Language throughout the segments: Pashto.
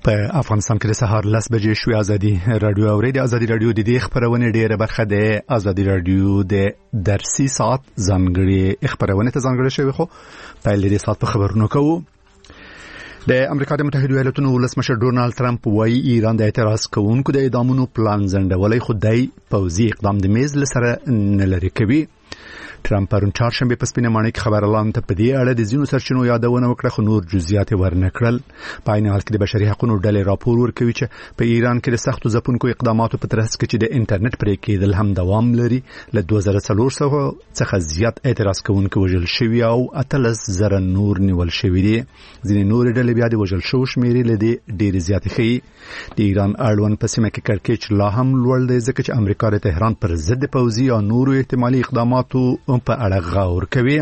په افغانستان کې د سهار 10 بجې شوې. ازادي رادیو اوریدي. ازادي رادیو د دې خبرونه ډیره برخه ده. ازادي رادیو د درسي ساعت ځانګړي خبرونه ته ځانګړي شوی، خو په دې ساعت په خبرونو کوو. د امریکا د متحده ایالاتونو ولسمشر ډونالد ترامپ وايي ایران د اعتراض کوونکو د اعدامونو پلان ځنډولای، خو دای پوځي اقدام د میز لسره نه لري کوي. ترامپ پرون چهارشنبه په سپینه ماڼۍ کې خبرلاند ته په دې اړه د ځینو سرچینو یادونه وکړه، خو نور جزئیات ورنکړل. په عین حال کې د بشري حقوقو ډلې راپور ورکوي چې په ایران کې د سختو ځپونکو اقداماتو په ترڅ کې چې د انټرنیټ پرې کېدل هم دوام لري. له 2400 څخه زیات اعتراض کوونکي وژل شوي او 13,000 نور نیول شوي دي. ځینې نور ډلې بیا د وژل شو شمیرې له دې ډېر زیات ښيي. د ایران اړوند په سیمه کې کړکېچ لا هم لوړ دی، ځکه چې امریکا د تهران پر ضد پوځي او نورو احتمالي اقداماتو په اړه غور کوي.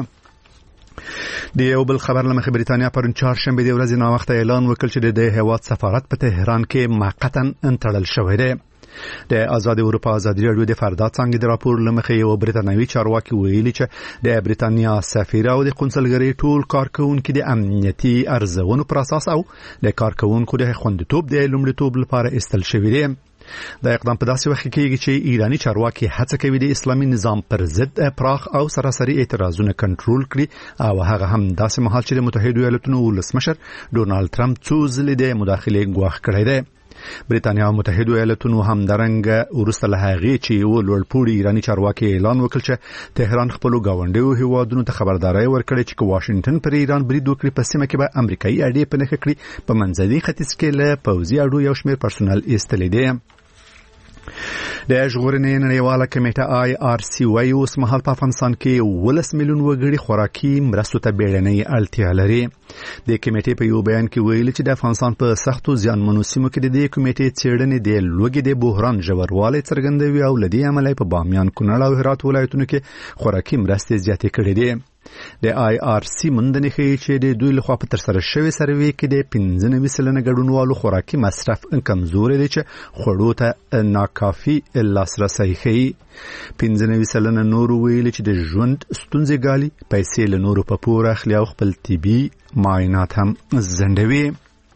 د یو بل خبر لمخې بریتانیا پرون چهارشنبه د ورځې ناوخته اعلان وکړ چې د هیواد سفارت په تهران کې موقتا انتړل شوی دی. د آزاد اروپا ازادي رادیو د فردا څنګه د راپور لمخې یو بریتانوي چارواکي ویلي چې د بریتانیا سفیر او د قونسلګرۍ ټول کارکونکو د امنیتي ارزونو پر اساس او د کارکونکو د خوندیتوب د لومړیتوب لپاره استل شوی دی. دا اقدام په داسې وخت کې کېږي چې ایرانی چارواکي هڅه کوي د اسلامي نظام پر ضد پراخ او سراسري اعتراضونه کنټرول کړي، او هغه هم داسې مهال چې د متحده ایالاتونو ولسمشر ډونالد ترامپ څو ځلې د مداخلې غواخ کړی دی. بریتانیا او متحده ایالاتونو هم درنګ ورسته له هغې چې یو لوړپوړي ایرانی چارواکي اعلان وکړ چې تهران خپلو ګاونډیو هیوادونو ته خبرداري ورکړي چې واشنگټن پر ایران برید وکړي، په سیمه کې به امریکایي اډې په نښه کړي. په منځني ختیځ کې له پوځي اډو یو شمېر پرسونل ایستلی دی. د ژغورنې نړیواله کمیټه IRC وايي اوس مهال په افغانستان کې 10 میلیون وګړي خوراکي مرستو ته بیړنۍ اړتیا لري. د کمیټې په یو بیان کې ویلي چې د افغانستان په سختو زیانمنو سیمو کې د کمیټې څېړنې د لوږې د بحران ژوروالی څرګندوي او لدې عمله په بامیان، کونړ او هرات ولایتونو کې خوراکي مرستې زیاتې کړې دي. د IRC موندنې ښیي چې د دوی لخوا په ترسره شوی سروې کې د 95% ګډونوالو خوراکي مصرف کمزوري دی، چې خوړو ته ناکافي لاسرسی ښیي. 95% نور ویلي چې د ژوند ستونزې ګالي، پیسې له نورو په پور اخلي او خپل طبي معاینات هم ځنډوي.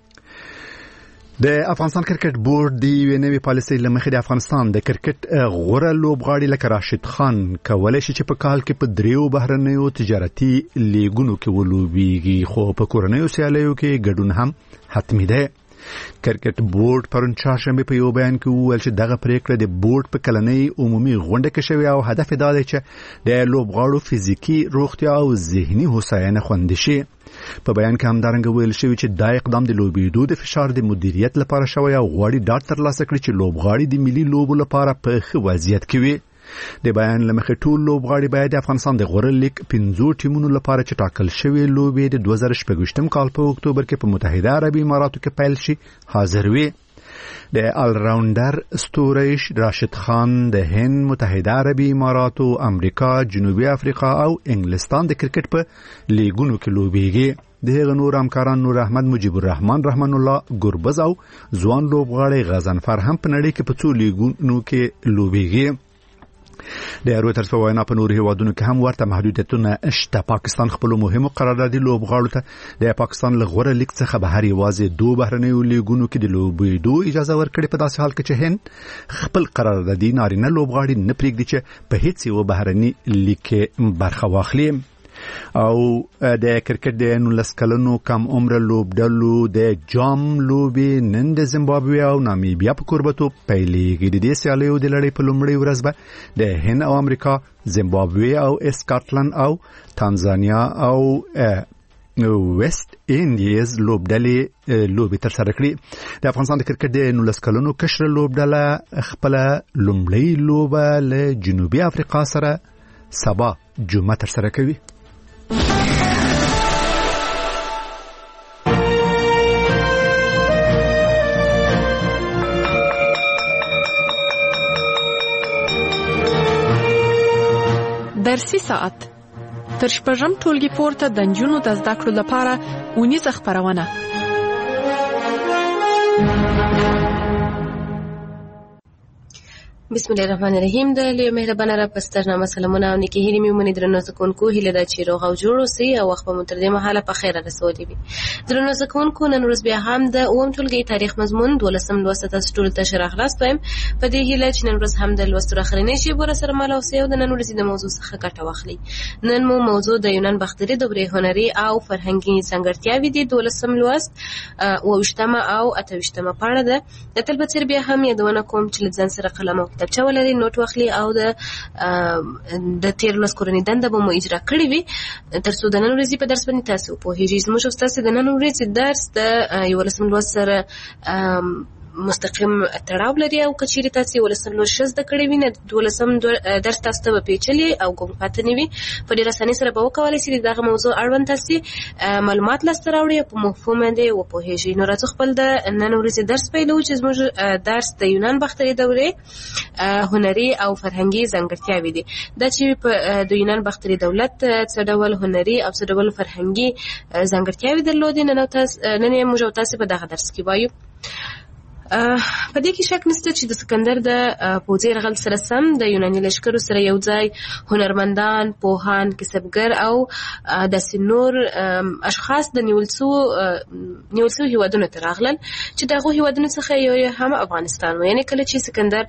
د افغانستان کرکټ بورډ د نوې پالیسۍ لمخې د افغانستان د کرکټ غوره لوبغاړي لکه راشد خان کولای شي چې په کال کې په 3 بهرنیو تجارتي لیګونو کې ولوبېږي، خو په کورنیو سیالیو کې ګډون هم حتمي دی. کرکټ بورډ پرون چهارشنبه په یو بیان کې وویل چې دغه پریکړه د بورډ په کلنۍ عمومي غونډه کې شوې او هدف دا دی چې د لوبغاړو فزیکي روغتیا او ذهني هوساینه خوندي شي. په بیان کې هم دارنګ ویل شوی چې دا اقدام د لوبېدو د فشار د مدیریت لپاره شوی او غواړي ډاډ ترلاسه کړي چې لوبغاړي د ملي لوبو لپاره په ښه وضعیت کې وي. د بیان لمخې ټول لوبغاړي باید د افغانستان د غوره لیګ 5 ټیمونو لپاره چې ټاکل شوی لوبې د 2026 کال په اکتوبر کې په متحده عربي اماراتو کې پیل شي حاضر وي. د آل راونډر ستوري راشد خان د هند، متحده عربي اماراتو، امریکا، جنوبي افریقا او انګلستان د کرکټ په لیګونو کې لوبېږي. دغه نور همکاران نور احمد، مجيب الرحمن، رحمان الله، ګربز او ځوان لوبغاړي غزنفر هم په نړۍ کې په څو لیګونو کې لوبېږي. د رويټرز په وینا په نورو هیوادونو کې هم ورته محدودیتونه شته. پاکستان خپل مهمو قراردادي لوبغاړو ته د پاکستان له غوره لیګ څخه بهر یوازې 2 بهرنیو لیګونو کې د لوبېدو اجازه ورکړي، په داسې حال کې چې هند خپل قراردادي نارینه لوبغاړي نه پرېږدي چې په هیڅ یو بهرني لیګ کې برخه واخلي. او د کرکټ د 19 کلنو کم عمر لوبډلو د جام لوبي نن د زیمبابوې او نامیبیا په کوربتو پیلېږي. د دې سیالیو د لړۍ په لومړۍ ورځ به د هند او امریکا، زیمبابوې او اسکاټلند او تانزانیا او ویسټ انډیز لوبډلې لوبي تر سره کړي. د افغانستان د کرکټ د 19 کلنو کشر لوبډله خپل لومړۍ لوبه له جنوبي افریقا سره سبا جمعه تر سره کوي. درسي ساعت تر شپږم ټولګي پورته د نجونو د زده کړو لپاره اونیزه خپرونه. بسم الله الرحمن الرحیم. د لوی مهربانه را پسترنامه سلامونه او نیکی هیلې مې مونږ درنو زکونکو هیله ده چې روغ او جوړ اوسئ او وخت په متر دې مهاله په خیر رسولې وي. درنو زکونکو نن ورځ بیا هم د اوم ټولګي تاریخ مضمون 12 لوست تاسو ټول ته شرح راستم په دې هیله چې نن ورځ هم د لوست اخرنی شی بور سره مال او سیو د نن ورځې د موضوع څخه ګټه واخلي. نن مو موضوع د یونان باختري دورې هنري او فرهنګي ځانګړتیاوې دي. 12 لوست او وشتمه او اتوشتمه پاڼه ده. د تل بچر بیا هم یادونه کوم چې ځان سره قلم او کتابچه ولري، نوٹ واخلي او د تیر لوست کورنۍ دنده به مو اجرا کړې وي ترڅو د نن ورځې په درس باندې تاسو پوهیږئ. زموږ استاد د نن ورځې درس د 11 لوست سره مستقیم تړاو لري او کچېرې تاسو ولسم لوست شزده کړې وي نه 12 درس تاسو ته پیچلي او ګم پاتې نه وي په ډېر اسانۍ سره به وکولای شئ دغه موضوع اړوند تاسو معلومات لاسته راوړئ په مفهوم باندې وپوهیږئ. نو راځو خپل د نن ورځې درس پیلو چې زموږ درس د یونان باختري دورې هنري او فرهنګي ځانګړتیاوې دي. دا چې د یونان باختري دولت څه ډول هنري او څه ډول فرهنګي ځانګړتیاوې درلودې نن یې موږ تاسو په دغه درس کې وایو. په دې کې شک نشته چې د سکندر د پوځي یرغل سره سم د یوناني لښکرو سره یو ځای هنرمندان، پوهان، کسبګر او داسې نور اشخاص د نیول شوو هیوادونو ته راغلل چې دغه هیوادونو څخه یو هم افغانستان و. یعنې کله چې سکندر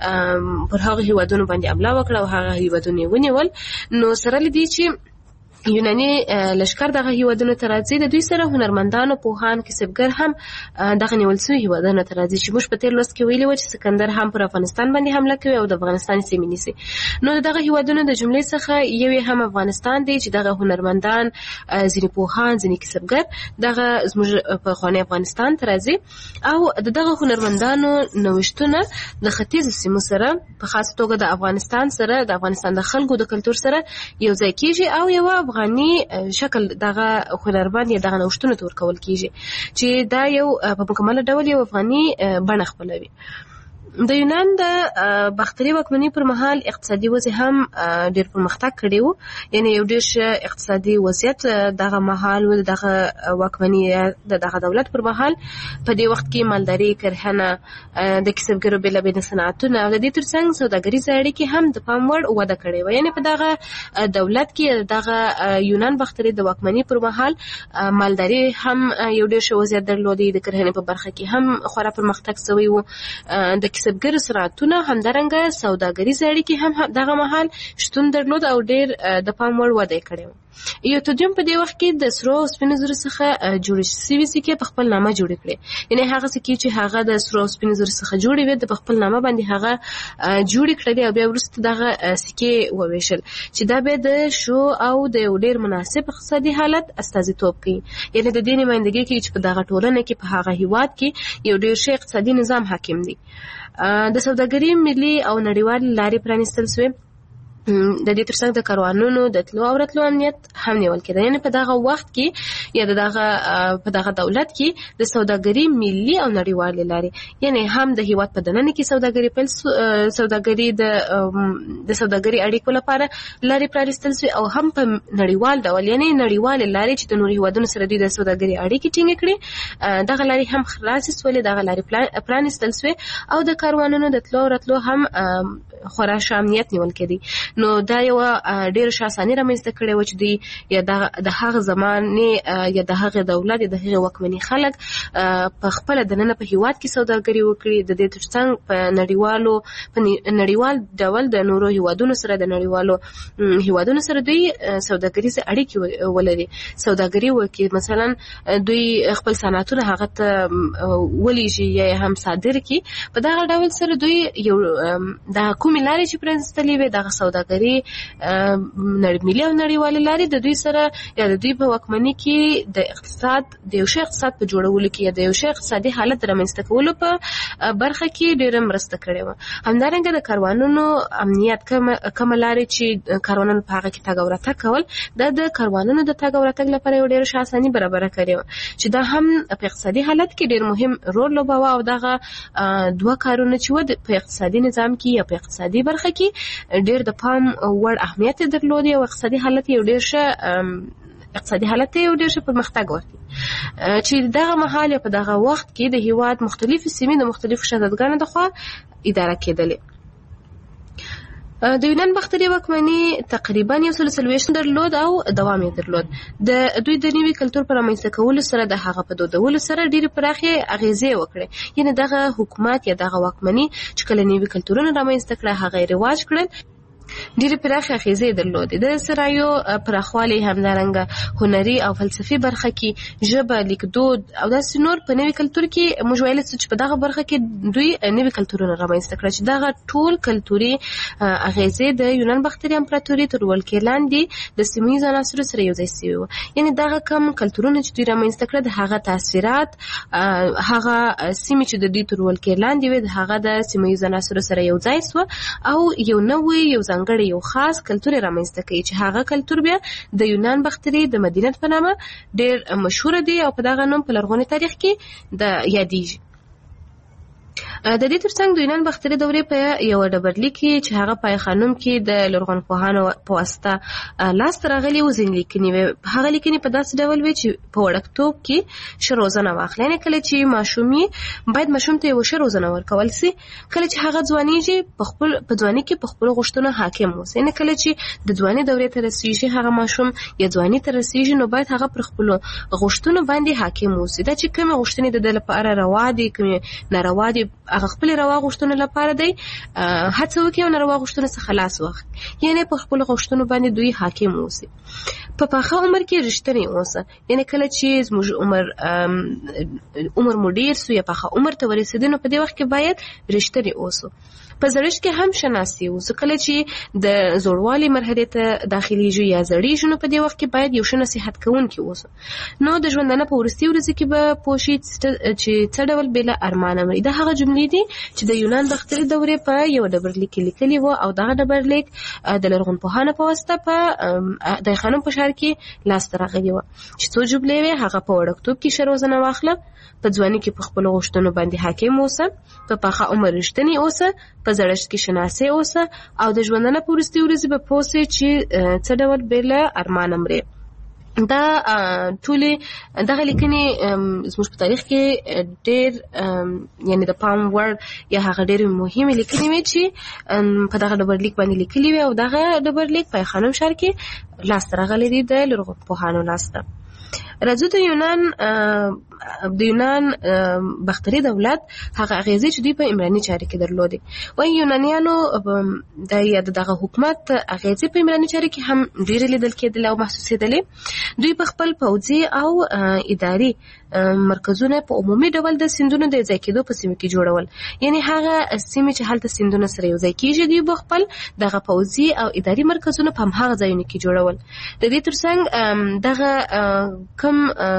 پر هغه هیوادونو باندې حمله وکړه او هغه هیوادونه ونیول، نو سره لدی چې یوناني لشکر دغه هیوادونو ته راځي، د دوی سره هنرمندان او پوهان کسبګر هم دغه نیول شوي هیوادونو ته راځي چې موږ په تیر لوست کې ویلي و چې سکندر هم پر افغانستان باندې حمله کوي او د افغانستان سیمې نیسي. نو دغه هیوادونو د جملې څخه یو هم افغانستان دی چې دغه هنرمندان، ځینې پوهان، ځینې کسبګر دغه زموږ په خواني افغانستان ته راځي او دغه هنرمندانو نوښتونه د ختیځ سیمو سره په خاصه توګه د افغانستان سره د افغانستان د خلکو د کلچر سره یو ځای کیږي او یو افغاني شکل دغه هنرمند یا دغه نوښتونه تور کول کیږي چې دا یو په مکمل ډول یو افغاني بڼه خپلوي. د یونان د باختري واکمنۍ پر مهال اقتصادي وضع هم ډېر پرمختګ کړی و. یعنی یو ډېر اقتصادي وضعیت دغه مهال و دغه واکمنۍ دغه دولت پر مهال. په دې وخت کې مالداري، کرهنه، د کسبګرو بېلابېل صنعتونه او د دې ترڅنګ سوداګریزې اړیکې هم د پام وړ وده کړې وه. یعنې په دغه دولت کې دغه یونان باختري د واکمنۍ پر مهال مالداري هم یو ډېر ښه وضعیت درلودی، د کرهنې په برخه کې هم خورا پرمختګ شوی و، د کسبګر صنعتونه همدارنګه سوداګریزې اړیکې هم دغه مهال شتون درلود او ډېر د پام وړ وده کړې و. یو تدریون په دې وخت کې د سرو او سپینو زرو څخه جوړې شوي سکې په خپل نامه جوړې کړې. یعنې هغه سکې چې هغه د سرو او سپینو زرو څخه جوړې وې د په خپل نامه باندې هغه جوړې کړلې او بیا وروسته دغه سکې وویشل چې دا بیا د شو او د یو ډېر مناسب اقتصادي حالت استازیتوب کوي. یعنې د دې نمایندګي کوي چې په دغه ټولنه کې په هغه هیواد کې یو ډېر ښه اقتصادي نظام حاکم دی. د سوداګرۍ ملي او نړیوال لارې پرانیستل شوې. د دې ترڅنګ د کاروانونو د تلو او راتلو امنیت هم نیول کېده. یعنې په دغه وخت کې یا په دغه دولت کې د سوداګرۍ ملي او نړیوالې لارې، یعنې هم د هیواد په دننه کې د سوداګرۍ اړیکو لپاره لارې پرانیستل شوې او هم په نړیوال ډول، یعنې نړیوالې لارې چې د نورو هیوادونو سره دوی د سوداګرۍ اړیکې ټینګې کړي دغه لارې هم خلاصې شولې، دغه لارې پرانیستل شوې او د کاروانونو د تلو او راتلو هم خورا ښه امنیت نیول کېدی. نو دا یو ډېر ښه اساني رامنځته کړې وه چې دوی یا د هغه زمانې یا د هغې دولت یا د هغې واکمني خلک په خپله دننه په هیواد کې سوداګري وکړي. د دې ترڅنګ په نړیوال ډول د نورو هیوادونو سره دوی سوداګریزې اړیکې ولري، سوداګري وکړي. مثلا دوی خپل صنعتونه هغه ته ولیږي یا هم صادر کړي. په دغه ډول سره دوی یو د کومې لارې چې پرانیستلې وې دغه سوداګري ملي او نړیوالې لارې د دوی سره یا د دوی په واکمنۍ کې د یو ښه اقتصاد په جوړولو کې یا د یو ښه اقتصادي حالت رامنځته کولو په برخه کې ډېره مرسته کړې وه. همدارنګه د کاروانونو امنیت، کومه لارې چې کاروانونه په هغه کې تګ او راتګ کول، دا د کاروانونو د تګ او راتګ لپاره یو ډېره ښه اساني برابره کړې وه چې دا هم په اقتصادي حالت کې ډېر مهم رول لوباوه. او دغه دوه کارونه چې و په اقتصادي نظام کې یا په اقتصادي برخه کې ډېر د پام وړ اهمیت درلودي او اقتصادي حالت یو ډېر ښه پرمختګ وکړي چې دغه مهال یا په دغه وخت کې د هیواد مختلفې سیمې د مختلفو شهزادګانو لخوا اداره کېدلې. د یونان باختري واکمني تقریبا 140 درلود او دوام یې درلود. د دوی د نوي کلتور پر رامنځته کولو سره د هغه په دودولو سره ډېرې پراخې اغیزې وکړې. یعنې دغه حکومت یا دغه واکمني چې کله نوي کلتورونه رامنځته کړه هغه یې رواج کړل، ډېرې پراخې اغیزې درلودې. د سرایو پراخوالی همدارنګه هنري او فلسفي برخه کې ژبه، لیکدود او داسې نور په نوي کلتور کې موږ ویلی چې په دغه برخه کې دوی نوي کلتورونه رامنځته کړه چې دغه ټول کلتوري اغیزې د یونان باختري امپراتوري تر ولکې لاندې د سیمه ییزو عناصرو سره یو ځای سوي وو. یعنې دغه کم کلتورونه چې دوی رامنځته کړه د هغه تاثیرات هغه سیمې چې د دوی تر ولکې لاندې وې د هغه د سیمه ییزو عناصرو سره یو ځای سوه او یو نوی یو ځانګړی یو خاص کلتور رامنځته کوي چې هغه کلتور بیا د یونان باختري د مدینه په نامه ډېر مشهور دی او په دغه نوم په لرغوني تاریخ کې د یادېږي. د دې ترڅنګ د یونان باختري دورې په یو ډبرلیک کې چې هغه پای خانم کې د لرغونپوهانو په واسطه لاسته راغلي و ځینې لیکنې وې. هغه لیکنې په داسې ډول وې چې په وړکتوب کې ښه روزنه واخلي. یعنې کله چې ماشوم باید ماشوم ته یوه ښه روزنه ورکول سي. کله چې هغه ځوانېږي په ځوانۍ کې په خپلو غوښتنو حاکم اوسي. یعنې کله چې د ځوانۍ دورې ته رسېږي هغه ماشوم یا ځوانۍ ته رسېږي نو باید هغه پر خپلو غوښتنو باندې حاکم اوسي. دا چې کومې غوښتنې د ده لپاره روا دي کومې ناروا دي هغه خپل روا غوښتنو لپاره دی هڅه وکړي او ناروا غوښتنو څخه لاس واخلي. یعنې په خپلو غوښتنو باندې دوی حاکم اوسي. په پاخه عمر کې رښتینی اوسه. یعنې کله چې زموږ عمر مو ډېر سو یا پاخه عمر ته ورسېدو نو په دې وخت کې باید رښتینی اوسو. په زړښت کې هم شناسي اوسو. کله چې د زوړوالي مرحلې ته داخليږو یا زړېږو نو په دې وخت کې باید یو ښه نصیحت کوونکی اوسو. نو د ژوندانه په وروستي ورځو کې به پوه شي چې څه ډول بې له ارمانه مري. دا هغه جملې دي چې د یونان باختري دورې په یو ډبرلیک کې لیکلي وو او دغه ډبرلیک د لرغونپوهانو په واسطه په د خانم په ښار کې لاسته راغلي وو. چې څو جملې وې هغه په وړکتوب کې ښه روزنه واخله، په ځوانۍ کې په خپلو غوښتنو باندې حاکم اوسه، په پاخه عمر رښتینی اوسه، په زړښت کې شناسي اوسه او د ژوندانه په وروستي ورځو به پوه سې چې څه ډول بې له ارمانه مرې. دا ټولې دغه لیکنې زموږ په تاریخ کې ډېر یعنې د پام وړ یا هغه ډېرې مهمې لیکنې وې چې په دغه ډبرلیک باندې لیکلي وې او دغه ډبرلیک په خانم ښار کې لاسته راغلی دی د لرغونپوهانو لاسته. راځو د یونان باختري دولت هغه اغیزې چې دوی په عمراني چارې کې درلودې. وایي یونانیانو د دغه حکومت اغیزې په عمراني چارې کې هم ډېرې لیدل کېدلې او محسوسېدلې. دوی په خپل پوځي او اداري مرکزونه په عمومي ډول د سیندونو د ځای کېدو په سیمو کې جوړول. یعنې هغه سیمې چې هلته سیندونه سره یو ځای کېږي دوی به خپل دغه پوځي او اداري مرکزونه په همهغه ځایونو کې جوړول. د دې ترڅنګ دغه کوم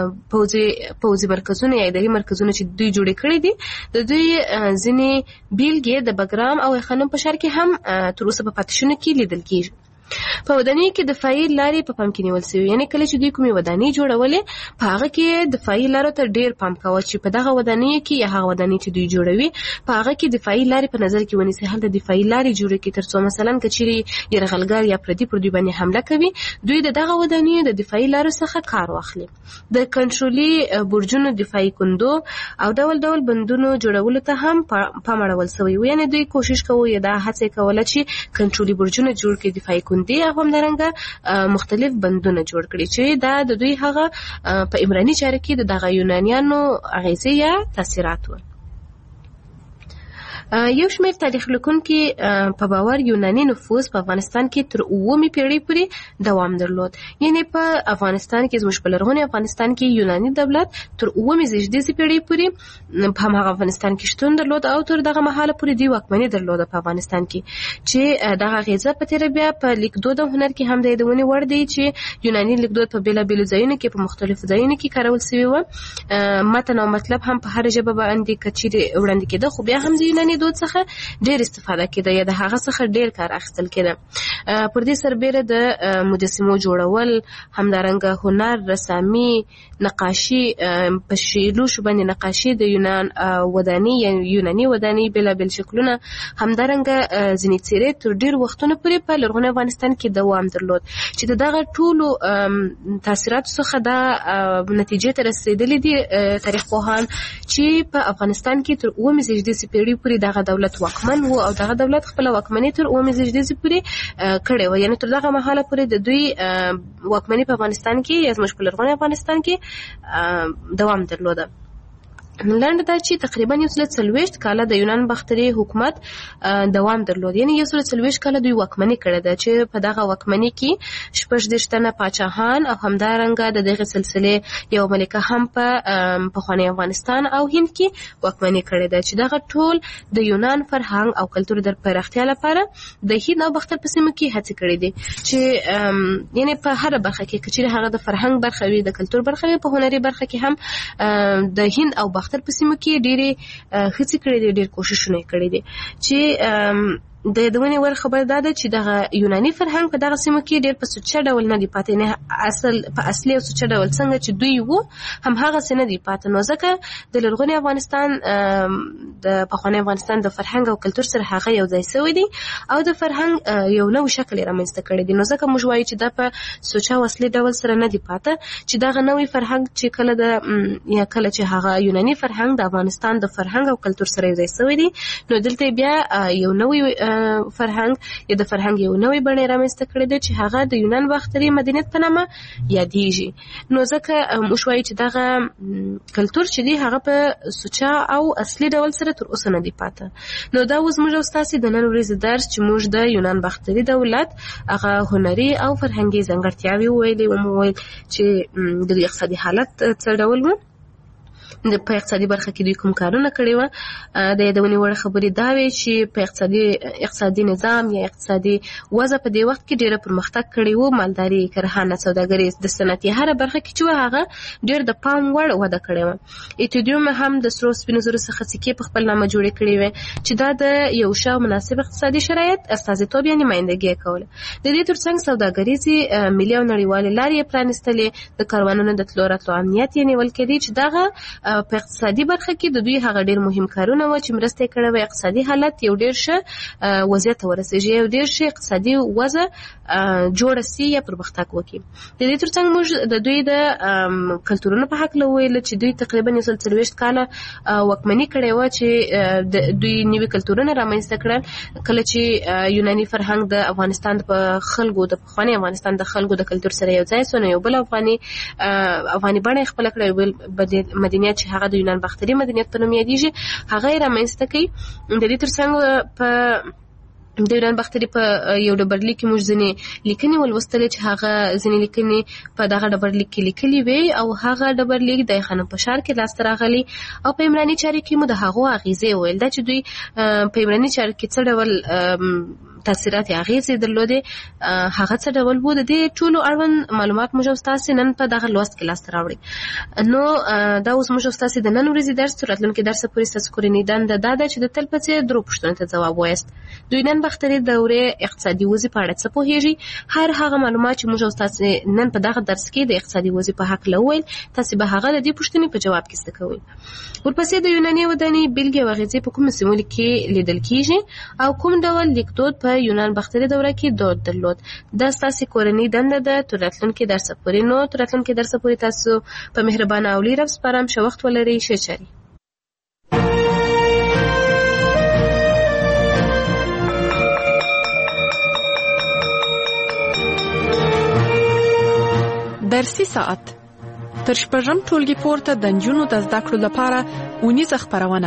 پوځي مرکزونه یا اداري مرکزونه چې دوی جوړې کړي دي د دوی ځینې بیلګې د بګرام او خانم په ښار کې هم تر اوسه په پاتې شونو کې لیدل کېږي. په ودانۍ کې دفاعي لارې په پام کې نیول شوي. یعنې کله چې دوی کومې ودانۍ جوړولې په هغه کې دفاعي لارو ته ډېر پام کوه چې په دغه ودانۍ کې یا هغه ودانۍ چې دوی جوړوي په هغه کې دفاعي لارې په نظر کې ونیسي. هلته دفاعي لارې جوړې کړي تر څو مثلا که چیرې یرغلګر یا پردي پر دوی باندې حمله کوي دوی د دغه ودانیو د دفاعي لارو څخه کار واخلي. د کنټرولي برجونو دفاعي کندو او ډول ډول بندونو جوړولو ته هم پام اړول شوی و. یعنې دوی کوشش کوي یا دا هڅه کوله چې کنټرولي برجونه جوړ کړي، دفاعي کندې او همدارنګه مختلف بندونه جوړ کړي چې دا د دوی هغه په عمراني چارې کې دغه یونانیانو اغیزې یا تاثیرات و. یو شمېر تاریخ لیکونکي په باور یوناني نفوذ په افغانستان کې تر 9مې پیړۍ پورې دوام درلود. یعنې په افغانستان کې زموږ په لرغوني افغانستان کې یوناني دولت تر 9مې زېږدیزې پیړۍ پورې په هماغه افغانستان کې شتون درلود او تر دغه مهاله پورې دوی واکمني درلوده په افغانستان کې چې دغه اغیزه په تېره بیا په لیکدود او هنر کې هم د یادونې وړ دی چې یوناني لیکدود په بېلابېلو ځایونو کې په مختلفو ځایونو کې کارول شوي وه. متن او مطلب هم په هره ژبه باندې که چیرې وړاندې کېده خو بیا هم د یوناني دود څخه ډېر استفاده کېده یا د هغه څخه ډېر کار اخیستل کېده. پر دې سربېره د مجسمو جوړول، همدارنګه هنر، رسامي، نقاشي، په شیلوش باندې نقاشي د یونان وداني یا یوناني وداني بېلابېل شکلونه، همدارنګه ځینې څېرې تر ډېر وختونو پورې په لرغوني افغانستان کې دوام درلود چې د دغه ټولو تاثیراتو څخه دا نتیجې ته رسېدلي دي تاریخ پوهان چې په افغانستان کې تر 9 زېږدیزې پېړۍ پورې دغه دولت واکمن و او دغه دولت خپله واکمني تر 9 زېږدیزې پورې کړې وه، یعنې تر دغه مهاله پورې د دوی واکمني په افغانستان کې یا زموږ په لرغوني افغانستان کې دوام درلوده. لنډه دا چې تقریبا 140 کاله د یونان باختري حکومت دوام درلود، یعنی 140 کاله دوی واکمني کړې ده چې په دغه واکمني کې 14 تنه پاچاهان او همدارنګه د دغه سلسلې یو ملکه هم په پخوانی افغانستان او هند کې واکمني کړې ده چې دغه ټول د یونان فرهنګ او کلتور د پراختیا لپاره د هند او باختر په سیمه کې هڅې کړې دي چې یعنی په هر برخه کې چې هغه د فرهنګ برخه وي، د کلتور برخه وي، په هنري برخه کې هم د هند او باختر په سیمه کې ډېرې هڅې کړې دي، ډېر کوششونه یې کړي دي چې د دونې ور خبر دا ده چې دغه یوناني فرهنګ په دغه سیمه کې ډېر په سوچه ډول نه دی پاتې، نه په اصلي او سوچه ډول څنګه چې دوی وو هم هغسې نه دی پاتې. نو ځکه د لرغوني افغانستان د پخواني افغانستان د فرهنګ او کلتور سره هغه یو ځای سوی دی او د فرهنګ یو نوی شکل یې رامنځته کړی دی. نو ځکه موږ وایو چې دا په سوچه او اصلي ډول سره نه دی پاتې، چې دغه نوی فرهنګ چې کله چې هغه یوناني فرهنګ د افغانستان د فرهنګ او کلتور سره یو ځای سوی دی، نو دلته بیا یو نوی فرهنګ یا د فرهنګ یو نوې بڼه رامنځته کړې ده چې هغه د یونان باختري مدنیت په نامه یادېږي. نو ځکه موږ وایو چې دغه کلتور چې دی هغه په سوچه او اصلي ډول سره تر اوسه نه دی پاته. نو دا اوس موږ او ستاسې د نن ورځې درس چې موږ د یونان باختري دولت هغه هنري او فرهنګي ځانګړتیاوې وویلې، ومویل چې د دوی اقتصادي حالت څه ډول و، په اقتصادي برخه کې دوی کوم کارونه کړي وو. د یادونې وړ خبرې دا وې چې په اقتصادي نظام یا اقتصادي وضع په دې وخت کې ډېره پرمختګ کړی وو، مالداري، کرهڼه، سوداګري، د صنعتي هره برخه کې چې هغه ډېر د پام وړ وده کړې وه. ایتودیوم هم د سرو سپینو زرو څخه سکې په خپل نامه جوړې کړې وې چې دا د یو ښه مناسب اقتصادي شرایط استازیتوب یا نمایندګي کوله. د دې ترڅنګ سوداګریزې ملي او نړیوالې لارې یې پرانیستلې، د کاروانونو د تلو راتلو امنیت یې نیول کېدی چې دغه په اقتصادي برخه کې د دوی هغه ډېر مهم کارونه و چې مرسته یې کړې وه اقتصادي حالت یو ډېر ښه وضعیت ته ورسېږي، یو ډېر ښه اقتصادي وضع جوړه سي یا پرمختګ وکړي. د دې ترڅنګ موږ د دوی د کلتورونو په هکله وویل چې دوی تقریبا 140 کاله واکمني کړې وه چې دوی نوي کلتورونه رامنځته کړل. کله چې یوناني فرهنګ د افغانستان په خلکو د پخواني افغانستان د خلکو د کلتور سره یو ځای سو، نو یو بل افغاني بڼه یې خپله کړه، یو بل مدنیت چې هغه د یونان باختري مدنیت په نوم یادېږي هغه یې رامنځته کوي. د دې ترڅنګ په د یونان باختري په یو ډبرلیک کې موږ ځینې لیکنې ولوستلې چې هغه ځینې لیکنې په دغه ډبرلیک کې لیکلي وې او هغه ډبرلیک د خانم په ښار کې لاسته راغلی او په عمراني چارې کې مو د هغو اغېزې وویل دا چې دوی په عمراني چارې کې څه ډول تاثیرات اغېزې درلودې، هغه څه ډول وو. د دې ټولو اړوند معلومات موږ او ستاسې نن په دغه لوست کې لاسته راوړي. نو دا اوس موږ او ستاسې د نن ورځې درس تر راتلونکي درسه پورې ستاسو کورنۍ دنده دا ده چې د تل په څېر درو پوښتنو ته ځواب وایاست. د یونان باختري دورې اقتصادي وضعې په اړه څه پوهېږي؟ هر هغه معلومات چې موږ او ستاسې نن په دغه درس کې د اقتصادي وضعې په هکله وویل، تاسې به هغه د دې پوښتنې په جواب کې زده کوئ. ورپسې د یوناني ودانۍ بېلګې او اغېزې په کومو سیمو کې لیدل کېږي او کوم ډول لیکدود په یونان باختري دوره کې دود درلود؟ دا ستاسې کورنۍ دنده ده تر راتلونکي درسه پورې. نو تر راتلونکي درسه پورې تاسو په مهربانه او لوی رب سپارم ښه وخت ولرئ. ښه چارې. درسي ساعت تر شپږم ټولګي پورته د نجونو د زده کړو لپاره اونیزه خپرونه.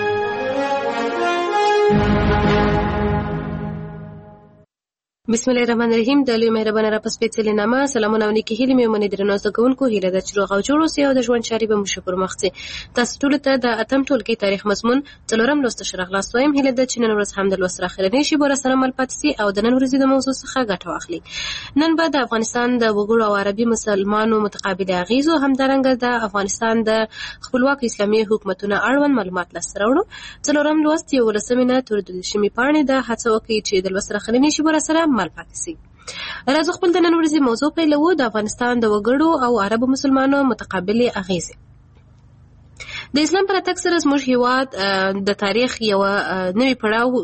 بسم الله الرحمن الرحیم. د لوی مهربانه را په سپېڅلې نامه سلامونه او نیکې هیلې مې ومنې درنو زده کوونکو، هیله ده چې روغ او جوړ اوسئ او د ژوند چارې به مو ښه پرمخ ځي. تاسو ټولو ته د اتم ټولګي تاریخ مضمون څلورم لوست ښه راغلاست وایم. هیله ده چې نن ورځ هم د لوست سره اخرنۍ شیبو راسره مل پاتې سي او د نن ورځې د موضوع څخه ګټه واخلئ. نن به د افغانستان د وګړو او عربي مسلمانو متقابل اغېزو، همدارنګه د افغانستان د خپلواک اسلامي حکومتونو اړوند معلومات لاسته راوړو. څلورم لوست 11 نه تر 12 پاڼې ده. هڅه وکړئ چې د لوست سره اخرنۍ شیبو راسره مال پاتې سي. راځو خپل د نن ورځې موضوع پیلوو، د افغانستان د وګړو او عربو مسلمانانو متقابلې اغیزې. د اسلام پر راتګ سره زموږ هیواد د تاریخ یو نوی پړاو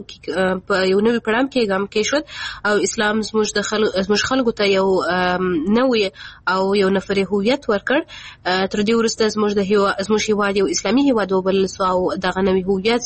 کې ګام کېښود او اسلام زموږ خلکو ته یو نوی او یو نفري هویت ورکړ. تر دې وروسته زموږ هیواد یو اسلامي هیواد وبلل سو او دغه نوی هویت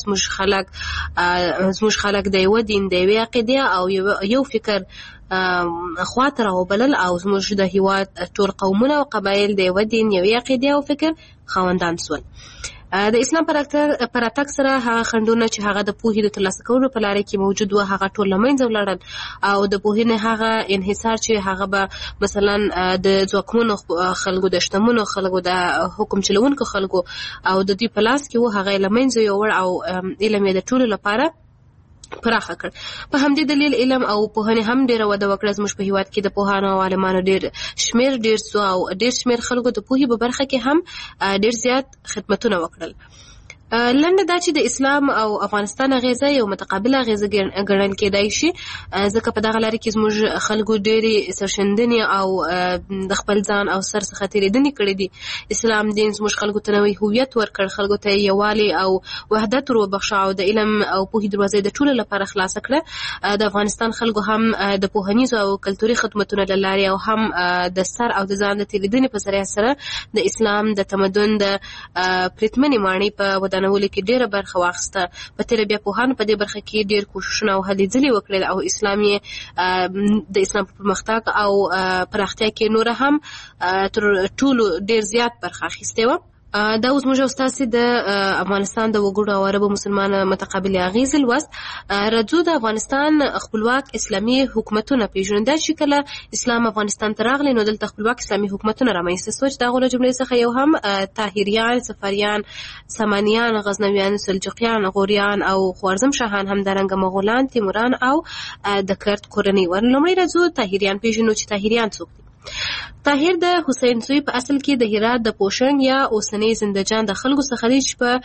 زموږ خلک د یو دین د یوې عقیدې او یو فکر خواته راوبلل او زموږ د هیواد ټول قومونه او قبایل د یو دین یوې عقیدې او فکر خاوندان سول. د اسلام پر راتګ سره هغه خنډونه چې هغه د پوهې د ترلاسه کولو په لاره کې موجود و هغه ټول له منځه ولاړل او د پوهې نه هغه انحصار چې هغه به مثلا د ځواکمنو خلکو د شتمنو خلکو د حکم چلوونکو خلکو او د دوی په لاس کې و هغه له منځه یوړ او علم یې د ټولو لپاره پراخه کړ. په همدې دلیل علم او پوهنې هم ډیره وده وکړه. زموږ په هیواد کې د پوهانو او عالمانو ډیر سو او ډیر شمیر خلکو د پوهې په برخه کې هم ډیر زیات خدمتونه وکړل. لنډه دا چې د اسلام او افغانستان اغیزه یو متقابله اغیزه ګڼل کېدای شي، ځکه په دغه لاره کې زموږ خلکو ډېرې سرښندنې او د خپل ځان او سر څخه تېرېدنې کړې دي. اسلام دین زموږ خلکو ته نوی هویت ورکړ، خلکو ته یووالی او وحدت ور وبخښه او د علم او پوهې دروازې د ټولو لپاره خلاصه کړه. د افغانستان خلکو هم د پوهنیزو او کلتوري خدمتونو له لارې او هم د سر او د ځان د تېرېدنې په ذریعه سره د اسلام د تمدن د پرتمنې ماڼۍ په ودانولو کې ډېره برخه واخیسته. په تېره بیا پوهانو په دې برخه کې ډېر کوښښونه او هلې ځلې وکړل او اسلام یې د اسلام په پرمختګ او پراختیا کې نوره هم تر ټولو ډېر زیات برخه اخیستې وه. دا اوس موږ ستاسو د افغانستان د وګړو او عربو مسلمانانو متقابلې اغیزې لوست. راځو د افغانستان خپلواک اسلامي حکومتونه پیژنو. دا چې کله اسلام افغانستان ته راغلی نو دلته خپلواک اسلامي حکومتونه رامنځته شول. دغه له جملې څخه یو هم طاهریان، صفریان، سامانیان، غزنویان، سلجوقیان، غوریان او خوارزم شاهان، همدارنګه مغولان، تیموران او د کرد کورنۍ ور. لومړی راځو طاهریان پیژنو چې طاهریان څوک دي. طاهر د حسین سوی په اصل کې د هرات د پوشنګ یا اوسنۍ زندجان د خلکو څخه دی چې په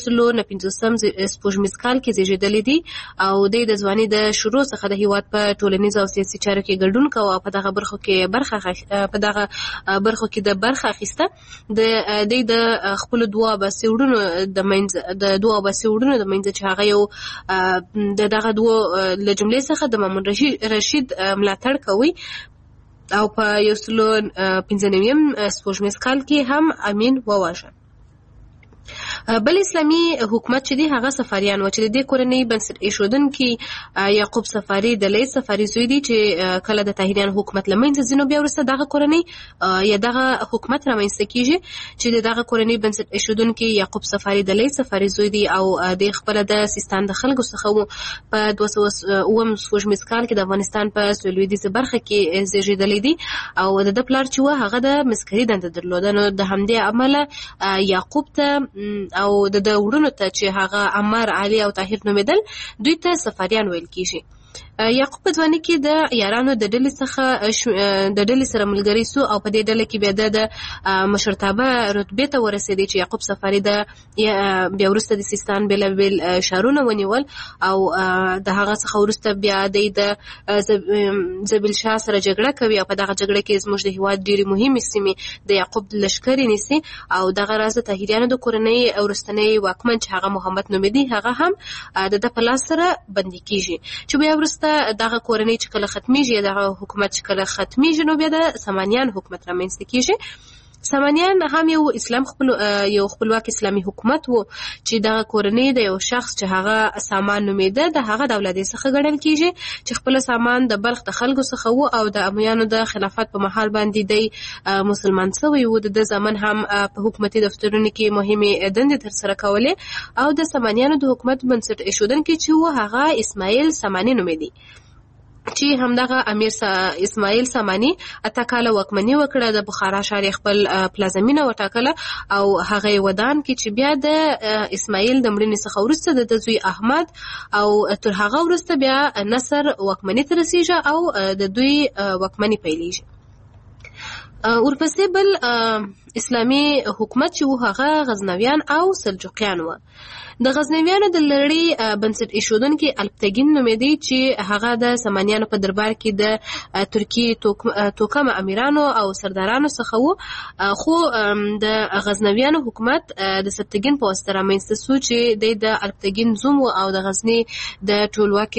1950 سپوږمیز کال کې زیږېدلی دی او د ځوانۍ د شروع څخه د هیواد په ټولنیز او سیاسي چارو کې ګډون کوي او په دغه برخو کې د برخه اخیسته. د خپل دوه باسي وړونو د منځ چې هغه یو دغه دوه له جملې څخه د مامون رشید ملاتړ کوي او په 1995 سپوږمیز کال کې هم امین وواژه. بل اسلامي حکومت چې دی هغه صفاریان و چې د دې کورنۍ بنسټ ایښودونکي یعقوب صفاري د لیث صفاري زوی دی چې کله د طاهریان حکومت له منځه ځي نو بیا وروسته دغه کورنۍ یا دغه حکومت رامنځته کېږي چې دغه کورنۍ بنسټ ایښودونکي یعقوب صفاري د لیث صفاري زوی دی او د خپله د سیستان د خلکو څخه په 209 سپوږمیز کال کې د افغانستان په لویدیځه برخه کې زیږېدلی دی او د پلار چې و هغه د مسکري دنده درلوده. نو د همدې امله یعقوب ته او د وړونو ته چې هغه عمر، علي او طاهر نومېدل دوی ته صفاریان ویل کېږي. یعقوب په ځوانۍ کې د یارانو د ډلې سره ملګری سو او په دې ډله کې بیا د مشرتابه رتبې ته ورسېدی چې یعقوب صفاري بیا وروسته د سیستان بېلابېل ښارونه ونیول او د هغه څخه وروسته بیا د زبیل شاه سره جګړه کوي او په دغه جګړه کې زموږ د هېواد ډېرې مهمې سیمې د یعقوب لښکرې نیسي او دغه راز د طاهریانو د کورنۍ وروستنی واکمن چې هغه محمد نومېدی هغه هم د ده په لاس سره بندي کېږي. چې بیا وروسته دغه کورنۍ چې کله ختمیږي دغه حکومت چې کله ختمیږي نو بیا د سامانیان حکومت رامنځته کېږي. سامانیان هم یو خپلواک اسلامي حکومت و چې دغه کورنۍ د یو شخص چې هغه سامان نومېده د هغه د اولادې څخه ګڼل کېږي چې خپل سامان د بلخ د خلکو څخه و او د امویانو د خلافت په مهال باندې دی مسلمان شوی و. د زمان هم په حکومتي دفترونو کې مهمې دندې ترسره کولې او د سامانیانو د حکومت بنسټ ایښودونکی چې و هغه اسماعیل ساماني نومېدی چې همدغه امیر اسماعیل ساماني 8 کاله واکمني وکړه. د بخارا ښار خپل پلازمینه وټاکله او هغه ودان کې چې بیا د اسماعیل د مړینې څخه وروسته د زوی احمد او تر هغه وروسته بیا نصر واکمني ته رسیږي او د دوی واکمني پیلېږي. ورپسې بل اسلامي حکومت چې و هغه غزنویان او سلجوقیان و. د غزنویانو د لړۍ بنسټ ایښودونکي الپتګین نومېدی چې هغه د سامانیانو په دربار کې د ترکیې توکم امیرانو او سردارانو څخه و، خو د غزنویانو حکومت د سبتګین په واسطه رامنځته شو چې د الپتګین زوم و او د غزنی د ټولواک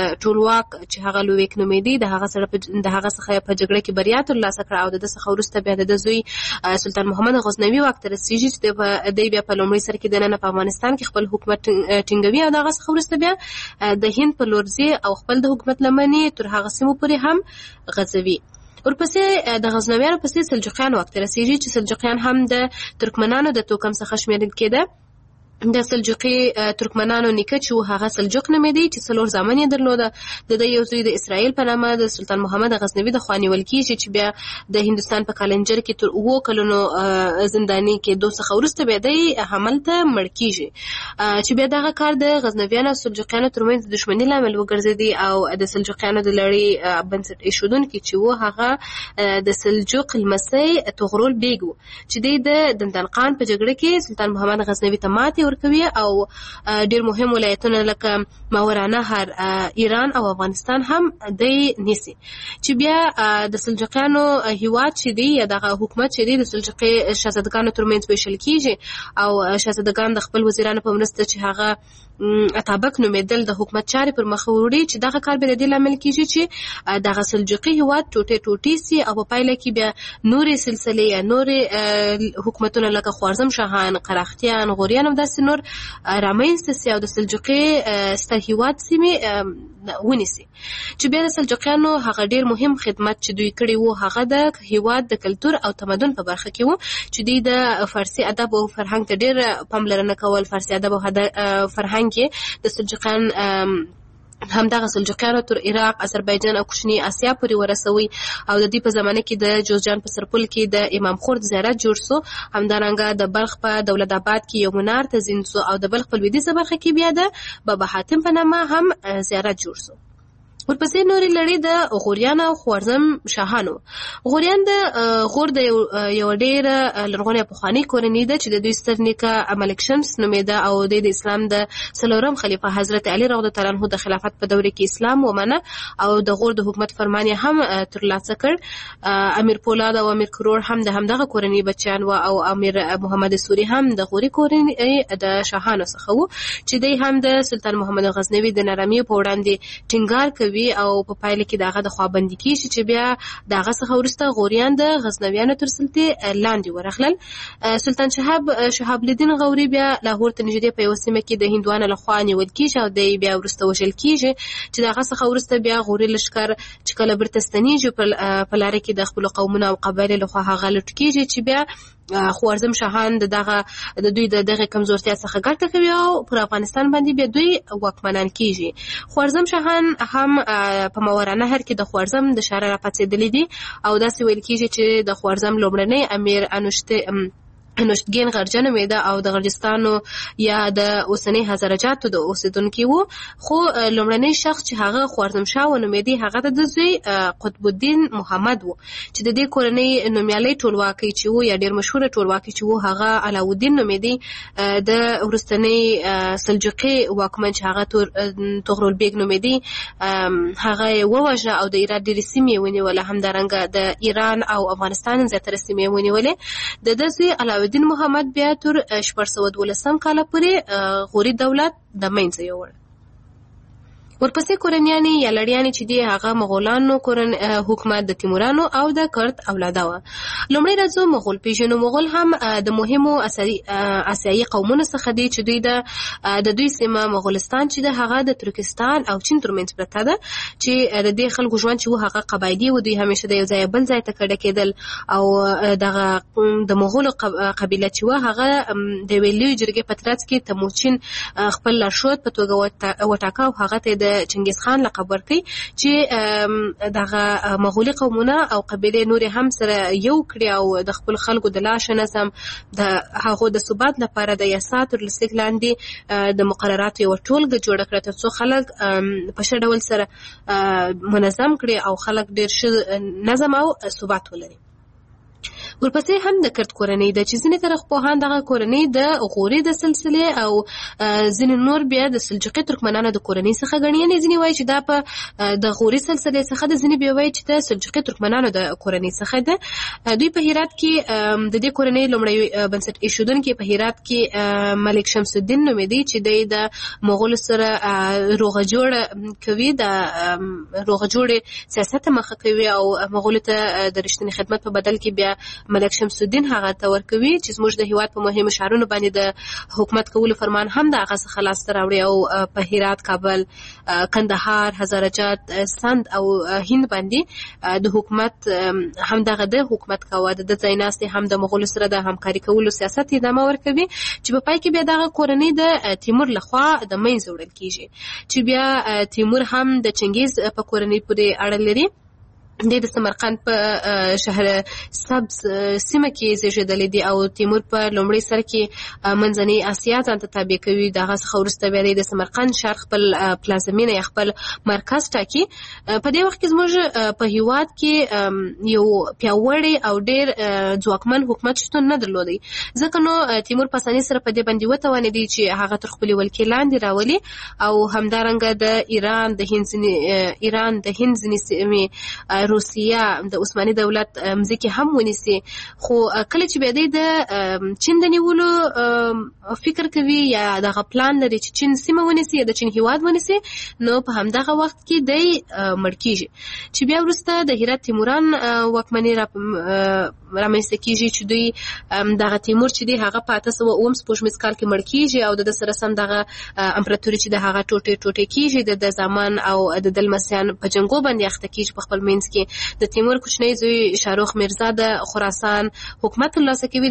چې هغه لویک نومېدی د هغه څخه په جګړه کې بریا ترلاسه کړه او د ده څخه وروسته بیا د زوی سلطان محمد غزنوي واک ته رسېږي چې دی بیا په لومړي سر کې دننه په افغانستان کې خپل حکومت ټینګوي او دغه څخه وروسته بیا د هند په لور ځي او خپل د حکومت لمنې تر هغه سیمو پورې هم غځوي. ورپسې د غزنویانو پسې سلجوقیان واک ته رسېږي چې سلجوقیان هم د ترکمنانو د توکم څخه شمیرل کېده. د سلجوقي ترکمنانو نیکه چې هغه سلجوق نومېدی چې 4 زامن یې درلوده. د یو زوی د اسرائیل په نامه د سلطان محمد غزنوي د خوا نیول کېږي چې بیا د هندوستان په کالنجر کې تر 7 کلونو زنداني کېدو څخه وروسته بیا دی هملته مړ کېږي چې بیا دغه کار د غزنویانو او سلجوقیانو ترمنځ د دښمنۍ لامل وګرځېدی او د سلجوقیانو د لړۍ بنسټ ایښودونکي چې و هغه د سلجوق لمسی طغرل بیګ و چې دی د دندان په جګړه کې سلطان محمد غزنوي ته ماتې ورکوي او ډیر مهم ولایتونه لکه ماورانهر، ایران او افغانستان هم دی نیسي. چې بیا د سلجوقیانو هیواد چې دی یا دغه حکومت چې دی د سلجوقي شاهزادګانو ترمنځ ویشل کیږي او شاهزادګان د خپل وزیرانو په مرسته چې هغه اتابک نومېدل د حکومت چارې پر مخ وړي چې دغه کار به د دې لامل کیږي چې دغه سلجوقي هیواد ټوټې سي او په پایله کې بیا نورې سلسلې یا نورې حکومتونه لکه خوارزم شاهان، قراختیان، غوریان او داسې نور رامنځته سي او د سلجوقي ستر هیواد سیمې ونیسي. چې بیا د سلجوقیانو هغه ډیر مهم خدمت چې دوی کړی وو هغه د هیواد د کلتور او تمدن په برخه کې وو چې دوی د فارسي ادب او فرهنګ ته ډیر پاملرنه کول. فارسي ادب او فرهنګ کې د سلجوقیان همدغه سلجوقیانو تر عراق، آذربایجان او کوچنی آسیا پورې ورسوي او د دې په زمانه کې د جوزجان په سرپل کې د امام خورد زیارت جوړ سو. همدارنګه د بلخ په دولت آباد کې یو منار تزین سو او د بلخ په لویدیځه برخه کې بیا د بابا حاتم په نامه هم زیارت جوړ سو. ورپسې نورې لړۍ د غوریان او خوارزم شاهانو. غوریان د غور د یو ډېر لرغونې پخوانۍ کورنۍ ده چې د دوی ستر نیکه ملک شمس نومېده او د اسلام د 4م خلیفه حضرت علي رضی الله تعالی عنه د خلافت په دوره کې اسلام ومنه او د غور د حکومت فرمان یې هم ترلاسه کړ. امیر پولاد او امیر کرور هم د همدغه کورنۍ بچیان و او امیر محمد سوري هم د غوري کورنۍ د شاهانو څخه و چې دوی هم د سلطان محمد غزنوي د نرمۍ په وړاندې ټینګار کوي او په پایله کې دغه د خوابندي کیږي چې بیا دغه څخه وروسته غوریان د غزنویانو تر سلطې لاندې ورغلل. سلطان شهاب الدین غوري بیا لاهور ته نږدې په یو سیمه کې د هندوانو لخوا نیول کیږي او د بیا وروسته وژل کیږي چې دغه څخه وروسته بیا غوري لښکر چې کله بیرته ستنیږي په لاره کې د خپل قومونو او قبایلو لخوا هغه لوټ کیږي چې بیا خوارزم شاهان د دوی د دغه کمزورتیا څخه ګټه کوي او پر افغانستان باندې بیا دوی واکمنان کیږي. خوارزم شاهان هم په ماورانهر کې د خوارزم د شهر راپاڅېدلي دي او داسې ویل کیږي چې د خوارزم لومړنی امیر انوشتګین غرجه نومېده او د غرجستانو یا د اوسنۍ هزارجاتو د اوسېدونکي وو. خو لومړنی شخص چې هغه خوارزم شاه نومېدی هغه د زوی قطب الدین محمد وو چې د دې کورنۍ نومیالۍ ټولواکۍ چې وو یا ډېر مشهوره ټولواکۍ چې وو هغه علاوالدین نومېدی. د وروستنۍ سلجوقي واکمن چې هغه طغرل بیګ نومېدی هغه یې ووژه او د ایران ډېرې سیمې یې ونیولې. همدارنګه د ایران او افغانستان زیاتره سیمې یې ونیولې. د ده زوی علاوالدین محمد بیا تر 1412 کاله پورې غوري دولت د منځه یووړ. ورپسې کورنیانې یا لړیانې چې دی هغه مغولانو حکومت د تیمورانو او د کرد اولاده وه. لومړی راځو مغول پیژنو. مغول هم د مهمو آسیایي قومونو څخه دی چې دوی د دوی سیمه مغولستان چې د هغه د ترکستان او چین ترمنځ پرته ده چې د دې خلکو ژوند چې و هغه قبایلي و. دوی همیشه د یو ځای بل ځای ته کډه کېدل او دغه د مغولو قبیله چې و هغه د یوې لویې جرګې په ترڅ کې تموچین خپل لارښود په توګه وټاکه او هغه ته د چنګیز خان لقب ورکړي چې دغه مغولي قومونه او قبیلې نورې هم سره یو کړي او د خپل خلکو د لاش نظم د هغو د ثبات لپاره د یاسات تر لسلیک لاندې د مقرراتو یو ټولګه جوړه کړه تر څو خلک په ښه ډول سره منظم کړي او خلک ډېر ښه نظم او ثبات ولري. ورپسې هم د کرد کورنۍ د چې ځینې تاریخپوهان دغه کورنۍ د غوري د سلسله او ځینې نور بیا د سلجوقي ترکمنانو د کورنۍ څخه ګڼي. یعنې ځینې وایي چې دا په د غوري سلسله څخه د ځینې بیا وایي چې د سلجوقي ترکمنانو د کورنۍ څخه ده. دوی په هرات کې د دې کورنۍ لومړی بنسټ ایښودونکی په هرات کې ملک شمس الدین نومېدی چې د مغولو سره روغه جوړه کوي، د روغه جوړې سیاست مخه کوي او مغولو ته د رښتینې خدمت په بدل کې بیا ملک شمس الدین هغه ته ورکوي چې زموږ د هیواد په مهمو ښارونو باندې د حکومت کولو فرمان هم د هغه څخه لاسته راوړي او په هرات، کابل، کندهار، هزارجات، سند او هند باندې د حکومت هم دغه د حکومت کاوه. د ځای ناستې هم د مغولو سره د همکاري کولو سیاست ادامه ورکوي چې په پای کې بیا دغه کورنۍ د تیمور لخوا د منځه وړل کیږي چې بیا تیمور هم د چنګیز په کورنۍ پورې اړه لري. د سمرقند په شهر سبز سیمه کې زیږیدلی دی او تیمور په لومړي سر کې منځنۍ اسیا ځان ته تابع کوي. دغه څخه وروسته بیا د سمرقند ښار خپل پلازمینه یا خپل مرکز ټاکي. په دې وخت کې زموږ په هیواد کې یو پیاوړی او ډېر ځواکمن حکومت شتون نه درلودی، ځکه نو تیمور په اسانۍ سره په دې باندې وتوانېدی چې هغه تر خپلې ولکې لاندې راولي او همدارنګه د ایران د هند ځینې سیمې، روسیه، د عثماني دولت مځکې هم ونیسي. خو کله چې بیا د چین د نیولو فکر کوي یا دغه پلان لري چې چین سیمه ونیسي یا د چین هیواد ونیسي، نو په همدغه وخت کې دی مړ کیږي چې بیا وروسته د هرات تیموران واکمني رامنځته کیږي چې دوی دغه تیمور چې دی هغه په 1809 سپوږمیز کال کې مړ کیږي او د سره سم دغه امپراتوري چې د هغه ټوټې کیږي د زمان او د دلمسیان په جنګو باندې اخته کیږي. په خپل منځ کې د تیمور کوچنی زوی شاروخ میرزا د خراسان حکومت ترلاسه کوي،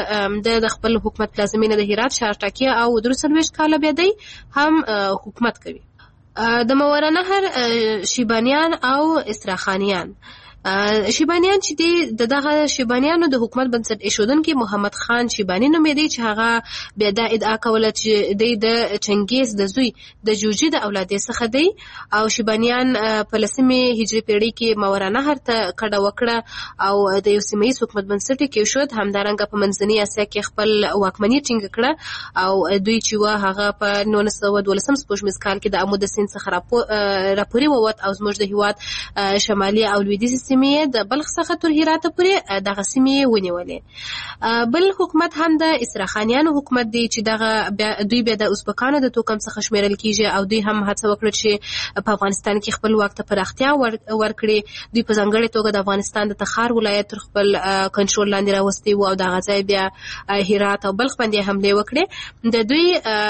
د خپل حکومت پلازمینه د هرات ښار ټاکي او 23 کاله بیا دی هم حکومت کوي. د ماورالنهر شیبانیان او استراخانیان شیبانیان چې دی دغه شیبانیانو د حکومت بنسټ ایښودونکي محمد خان شیبانی نومېدی چې هغه بیا دا ادعا کوله چې دی د چنګیز د زوی د جوجي د اولادې څخه دی او شیبانیان په 10مې هجري پیړۍ کې ماورالنهر ته کډه وکړه او د یو سیمه‌ییز حکومت بنسټ یې کېښود. همدارنګه په منځنۍ اسیا کې خپل واکمني ټینګه کړه او دوی چې و هغه په 1912 سپوږمیز کال کې د امو د سیند څخه راپورې ووت او زموږ د هیواد شمالي او لویدیځ د بلخ څخه تر هرات پورې دغه سیمې ونیولې. بل حکومت هم د اسراخانیانو حکومت دی چې دغه دوی بیا د ازبکانو د توکم څخه شمیرل کیږي او دوی هم هڅه وکړه چې په افغانستان کې خپل واک ته پراختیا ورکړي. دوی په ځانګړې توګه د افغانستان د تخار ولایت تر خپل کنټرول لاندې راوستي و او دغه ځای بیا هرات او بلخ باندې حمله وکړي. د دوی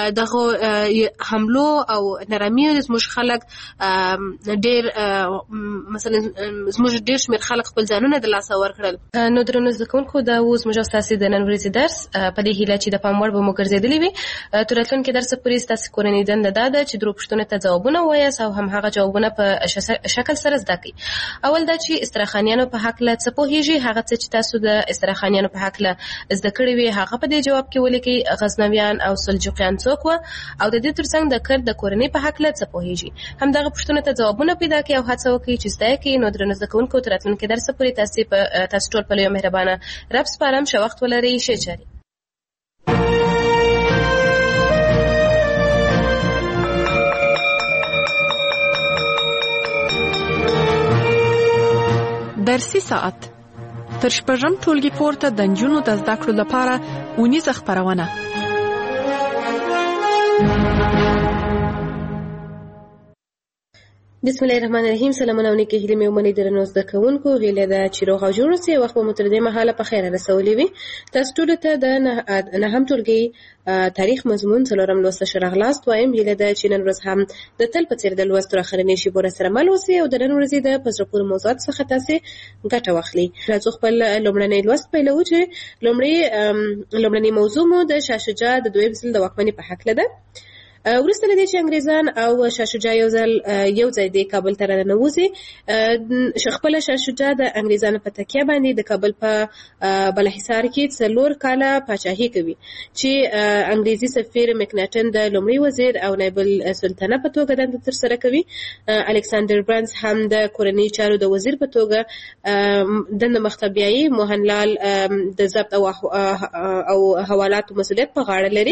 دغه حملو او نرمیو زموږ خلک ډېر مثلا زموږ ډېر شمېر خلک خپل ځانونه د لاسه ورکړل. نو درنو زده کوونکو دا اوس زموږ ستاسې د نن ورځې درس په دې هیله چې د پام وړ به مو ګرځېدلی وي. تر راتلونکي درسه پورې ستاسې کورنۍ دنده دا ده چې درو پوښتنو ته ځوابونه ووایاست او همهغه جوابونه په شکل سره زده کړئ. اول دا چې استراخانیانو په هکله څه پوهېږئ، هغه څه چې تاسو د استراخانیانو په هکله زده کړي وي هغه په دې جواب کې ولیکئ. غزنویان او سلجوقیان څوک وه او د دې ترڅنګ د کرد د کورنۍ په هکله څه پوهېږئ. همدغه پوښتنو ته ځوابونه پیدا کړئ او هڅه وکړئ چې زده یې کړئ. نو درنو زده کوونکو تر راتلونکي درسه پورې تاسو ټول په لویه مهربانه رب سپارم. ښه وخت ولرئ. ښې چارې. درسي ساعت تر شپږم ټولګي پورته د نجونو د زده کړو لپاره اونیزه خپرونه. بسم الله الرحمن الرحیم. سلامونه او نیکې هیلې مې ومنئ درنو زده کوونکو. هیله ده چې روغ او جوړ اوسئ. وخت به مو تر دې مهاله په خیره رسولې وي. تاسو ټولو ته د نهم ټولګي تاریخ مضمون څلورم لوست ښه راغلاست وایم. هیله ده چې نن ورځ هم د تل په څېر د لوست تر اخرنۍ شېبو راسره مل اوسئ او د نن ورځې د په زړه پورې موضوعاتو څخه تاسې ګټه واخلئ. راځو خپل لومړنی لوست پیلوو چې لومړنۍ موضوع مو د شاه شجاع د دویم ځل د واکمنۍ په هکله ده. ورسته لدې چې انګریزان او شاه شجاع یو ځای د کابل ته راننوځي. خپل شاه شجاع د انګریزانو په تکیه باندې د کابل په بالاحصار کې 4 کاله پاچاهي کوي چې انګریزي سفیر مکناټن د لومړي وزیر او نایب السلطنه په توګه دنده ترسره کوي. الکساندر برنز هم د کورنۍ چارو د وزیر په توګه دنده مخته بیایي. موهنلال د ضبط او حوالاتو مسؤلیت په غاړه لري.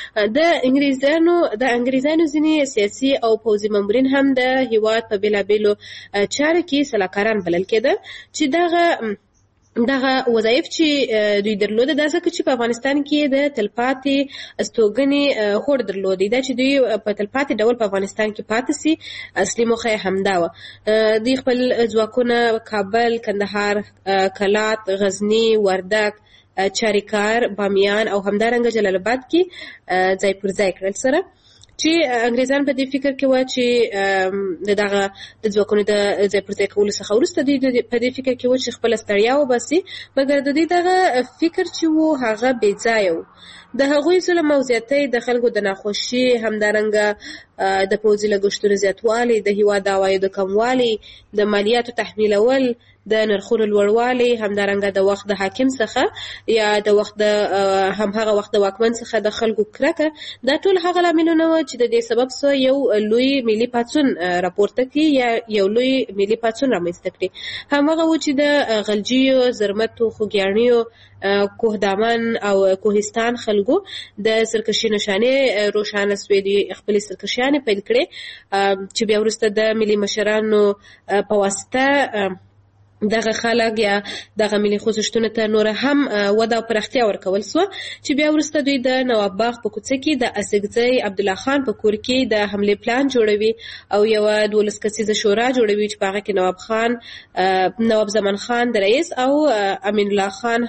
د انګریزانو ځینې سیاسي او پوځي مامورین هم د هیواد په بیلابیلو چارو کې سلاکاران بلل کېده چې دغه وظایف چې دوی درلوده دا ځکه چې په افغانستان کې د تلپاتې استوګنې هوډ درلودي، دا چې دوی په تلپاتې ډول په افغانستان کې پاتې سي. اصلي موخه یې همدا وه. دوی خپل ځواکونه کابل، کندهار، کلات، غزني، وردګ، چاریکار، بامیان او همدارنګه جلال آباد کې ځای پر ځای کړل سره چې انګریزان په دې فکر کې و چې دغه د ځواکونو د ځای پر ځای کولو څخه وروسته دوی په دې فکر کې و چې خپل ستړیا وباسي، مګر د دې دغه فکر چې و هغه بې ځایه و. د هغوی ظلم او زیاتۍ، د خلکو د ناخوښي، همدارنګه د پوځي لګښتونو زیاتوالی، د هیواد د عوایدو کموالی، د مالیاتو تحمیلول، د نرخونو لوړوالی، همدارنګه د وخت د حاکم څخه یا د وخت د همهغه وخت د واکمن څخه د خلکو کرکه، دا ټول هغه لاملونه وو چې د دې سبب سو یو لوی ملي پاڅون راپورته کړي یا یو لوی ملي پاڅون رامنځته کړي. همهغه و چې د غلجیو، زرمتو، خوږیاڼیو، کوه دامن او کوهستان خلکو د سرکشي نشانې روښانه سوې دي، خپلې سرکشیانې پیل کړې چې بیا وروسته د ملي مشرانو په واسطه دغه خلک یا دغه ملي خوځښتونو ته نور هم وده او پراختیا ورکول سو چې بیا وروسته دوی د نواب باغ په کوڅه کې د اسګزی عبدالله خان په کور کې د حمله پلان جوړوي او یو 12 کسیزه شورا جوړوي چې په هغه کې نواب زمان خان د رئیس او امین الله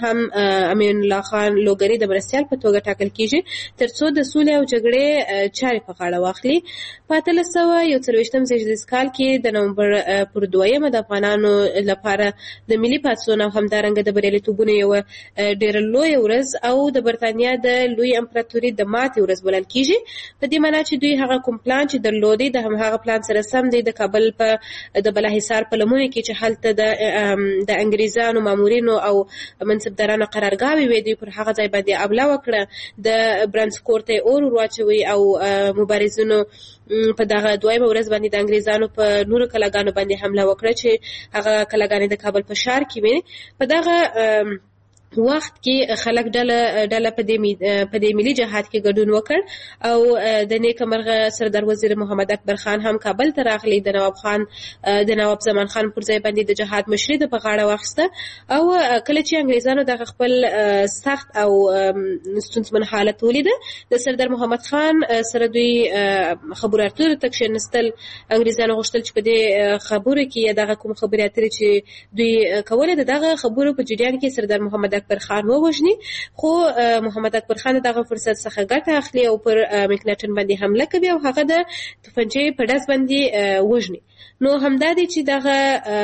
خان لوګری د مرستیال په توګه ټاکل کیږي ترڅو د سولې او جګړې چارې په غاړه واخلي. په 1324 زیږدیز کال کې د نومبر پر 2 د افغانانو لپاره د ملي پاڅون او همدارنګه د بریالیتوبونو یو ډېر لوی ورځ او د برتانیا د لوی امپراتوري د ماتې ورځ بلل کیږي. په دې معنی چې دوی هغه کوم پلان چې درلودي د هغه پلان سره سم دی د کابل په د بالاحصار په لمنه کې چې هلته د انګریزانو مامورینو او منصبدارانو قرارګاوي وي، دوی پر هغه ځای باندې حمله وکړه، د برانسکورت اور واچوي او مبارزینو په دغه دویمه ورځ باندې د انګریزانو په نورو کلاګانو باندې حمله وکړه چې هغه کلاګانې د کابل په ښار کې وي. په دغه وخت کې خلک ډله په دې ملي جهاد کې ګډون وکړ او د نیک مرغه سردار وزیر محمد اکبر خان هم کابل ته راغلی. د نواب زمان خان پر ځای باندې د جهاد مشري د په غاړه واخیسته او کله چې انګریزانو د خپل سخت او ستونزمن حالت ولید، د سردار محمد خان سره دوی خبرو اترو ته کښېنستل. انګریزانو غوښتل چې په دې خبرو کې دغه کوم خبرې اترې چې دوی کولې دغه خبرو په جریان کې سردار محمد اکبر خان ووژني، خو محمد اکبر خان دغه فرصت څخه ګټه اخلي او پر مکناټن باندې حمله کوي او هغه د توپنچې په ډز باندې وژني. نو همدا دی چې دغه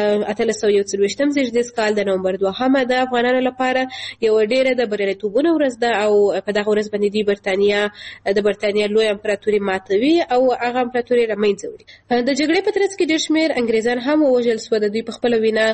1324 زیږدیز کال د نومبر 2 د افغانانو لپاره یو ډېره د بریالیتوبونو ورځ ده او په دغه ورځ باندې د برتانیا لوی امپراتوري ماتوي او هغه امپراتوري رامنځته وړي. د جګړې په ترڅ کې ډېر شمېر انګریزان هم ووژل سوه. د دوی په خپله وینا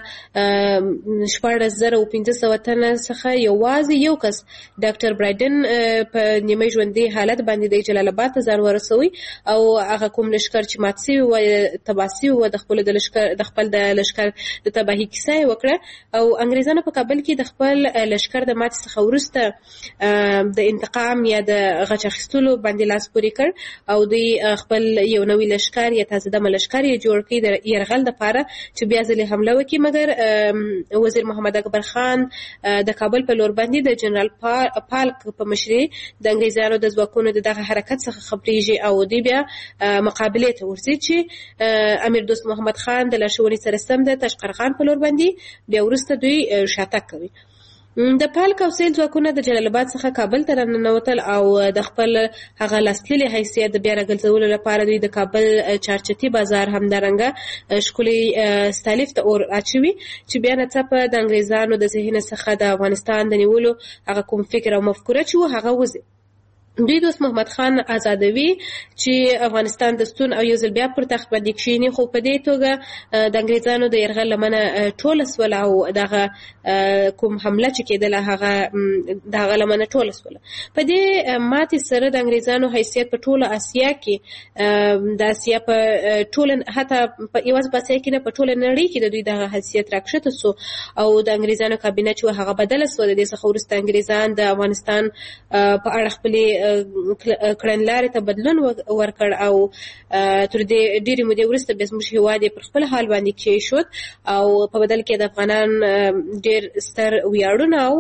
14,500 تنه څخه یوازې یو کس ډاکټر برایډن په نیمه ژوندي حالت باندې د جلال آباد ته ځان ورسوي او هغه کوم لښکر چې مات سوي و تباه سوي و د خپل د لښکر د تباهي کیسه یې وکړه او انګریزانو په کابل کې د خپل لښکر د ماتې څخه وروسته د انتقام یا د غچ اخیستلو باندې لاس پورې کړ او دوی خپل یو نوی لښکر یا تازه دمه لښکر یې جوړ کړي د یرغل دپاره چې بیا ځلې حمله وکړي. مګر وزیر محمد اکبر خان د کابل په لور باندې د جنرال پالک په مشرۍ د انګریزانو د ځواکونو دغه حرکت څخه خبرېږي او دوی بیا مقابلې ته ورځي چې امیر دوست محمد خان د لارښوونې سره سم د تاشقرغان په لور باندې بیا وروسته دوی شاتګ کوي. د پالک او سیل ځواکونه د جلال آباد څخه کابل ته راننوتل او د خپل هغه لاسلیلي حیثیت د بیا راګرځولو لپاره دوی د کابل چارچتي بازار همدارنګه ښکلي ستالیف ته اور اچوي چې بیا ناڅاپه د انګریزانو د ذهن څخه د افغانستان د نیولو هغه کوم فکر او مفکوره چې و هغه وځي. دوی دوست محمد خان آزادوي چې افغانستان د ستون او یو ځل بیا پر تخت باندې کښیني، خو په دې توګه د انګریزانو د یرغل لمنه ټوله سوله او دغه کوم حمله چې کېدله هغه دغه لمنه ټوله سوله. په دې ماتې سره د انګریزانو حیثیت په ټوله آسیا کې د آسیا په ټوله حتی یوازې په آسیا کې نه په ټوله نړۍ کې د دوی دغه حیثیت راکښته سو او د انګریزانو کابینه چې هغه بدله سوه. د دې څخه وروسته انګریزان د افغانستان په اړه خپلې کړنلارې ته بدلون ورکړ او تر دې ډېرې مودې وروسته بیا زموږ هېواد یې پر خپل حال باندې کېښود او په بدل کې د افغانان ډېر ستر ویاړونه او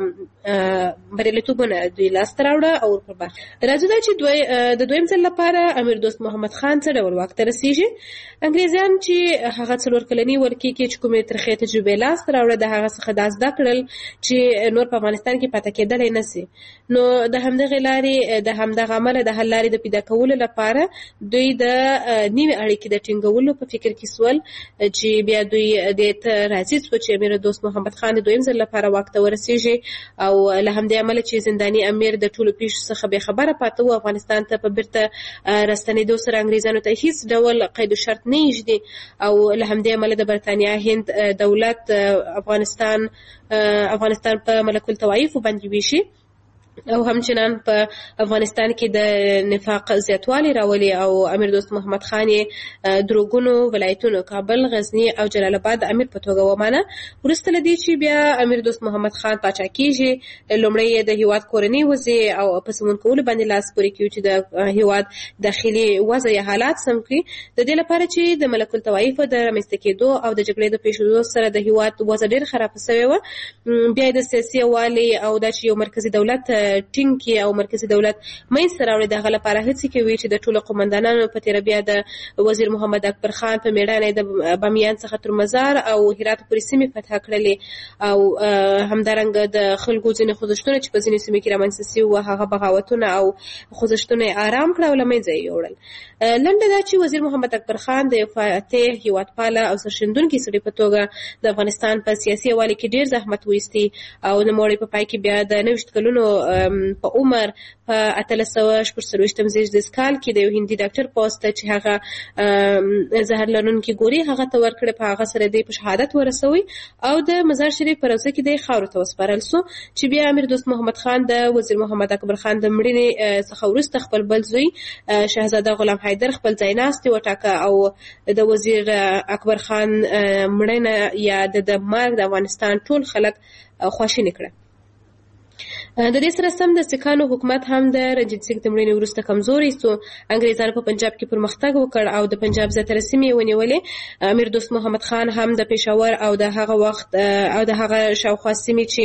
بریالیتوبونه دوی لاسته راوړه او پر باندې راځو دا چې د دویم ځل لپاره امیر دوست محمد خان څه ډول واک ته رسېږي. انګریزان چې هغه 4 کلني ولکې کې چې کومې ترخې تجربې لاسته راوړه د هغه څخه دا زده کړل چې نور په افغانستان کې پاتې کېدلی نه سي. نو د همدغې لارې د همدغه عمله د حل لارې د پیدا کولو لپاره دوی د نوې اړیکې د ټینګولو په فکر کې سول چې بیا دوی دې ته راضي سوه چې امیر دوست محمد خان د دویم ځل لپاره واک ته ورسېږي او له همدې امله چې زنداني امیر د ټولو پیښو څخه بې خبره پاته و، افغانستان ته په بیرته راستنېدو سره انګریزانو ته هیڅ ډول قید و شرط نه ایږدي او له همدې امله د برتانیا هند دولت افغانستان په ملک الطوایف باندې ویشي او همچنان په افغانستان کې د نفاق زیاتوالی راولي او امیر دوست محمد خان دروغونو ولایتونو کابل، غزنی او جلال آباد امیر په توګه ومانه. وروسته له دې چې بیا امیر دوست محمد خان پاچا کېږي، لومړی د هیواد کورنۍ وضع او په سمون کولو باندې لاس پورې کوي چې د هیواد داخلي وضع یا حالات سم کړي، د دې لپاره چې د ملک الطوایف د رامنځته کېدو او د جګړې د پیښېدو سره د هیواد وضع ډېر خراب سوې وه. بیا د سیاسي والي او دا چې یو مرکزي دولت ټینګ او مرکزي دولت منځته راوړي، دغه لپاره هڅې کوي چې د ټولو قومندانانو په تېره بیا د وزیر محمد اکبر خان په میړانه د بامیان څخه تر مزار او هرات پورې سیمې فتح کړلې او همدارنګه د خلکو ځینې خوځښتونه چې په ځینې سیمې کې رامنځته سوي وو هغه بغاوتونه او خوځښتونه یې آرام کړه او له منځه یې یوړل. لنډه دا چې وزیر محمد اکبر خان د یو فاتح، هیوادپاله او سرښندونکي سړي په توګه د افغانستان په سیاسي والي کې ډېر زحمت وایستی او نوموړی په پای کې بیا د 29 کلونو په عمر په 1846 زیږدیز کال کې د یو هندي ډاکټر پوسټ چې هغه زهر لرونکي ګوري هغه ته ورکړه، په هغه سره د شهادت ورسوي او د مزار شریف په روضه کې د خاورو ته وسپارل سو چې بیا امیر دوست محمد خان د وزیر محمد اکبر خان د مړینې څخه وروسته خپل بل زوی شهزاده غلام حیدر خپل ځایناستي وټاکه او د وزیر اکبر خان مړینه یا د مرګ د افغانستان ټول خلک خواشیني کړه. د دې سره سم د سکانو حکومت هم د رنجیت سنګ د مړینې وروسته کمزوری سو. انګریزانو په پنجاب کې پرمختګ وکړ او د پنجاب زیاتره سیمې ونیولې. امیر دوست محمد خان هم د پېښور او د هغه وخت او د هغه شاوخوا سیمې چې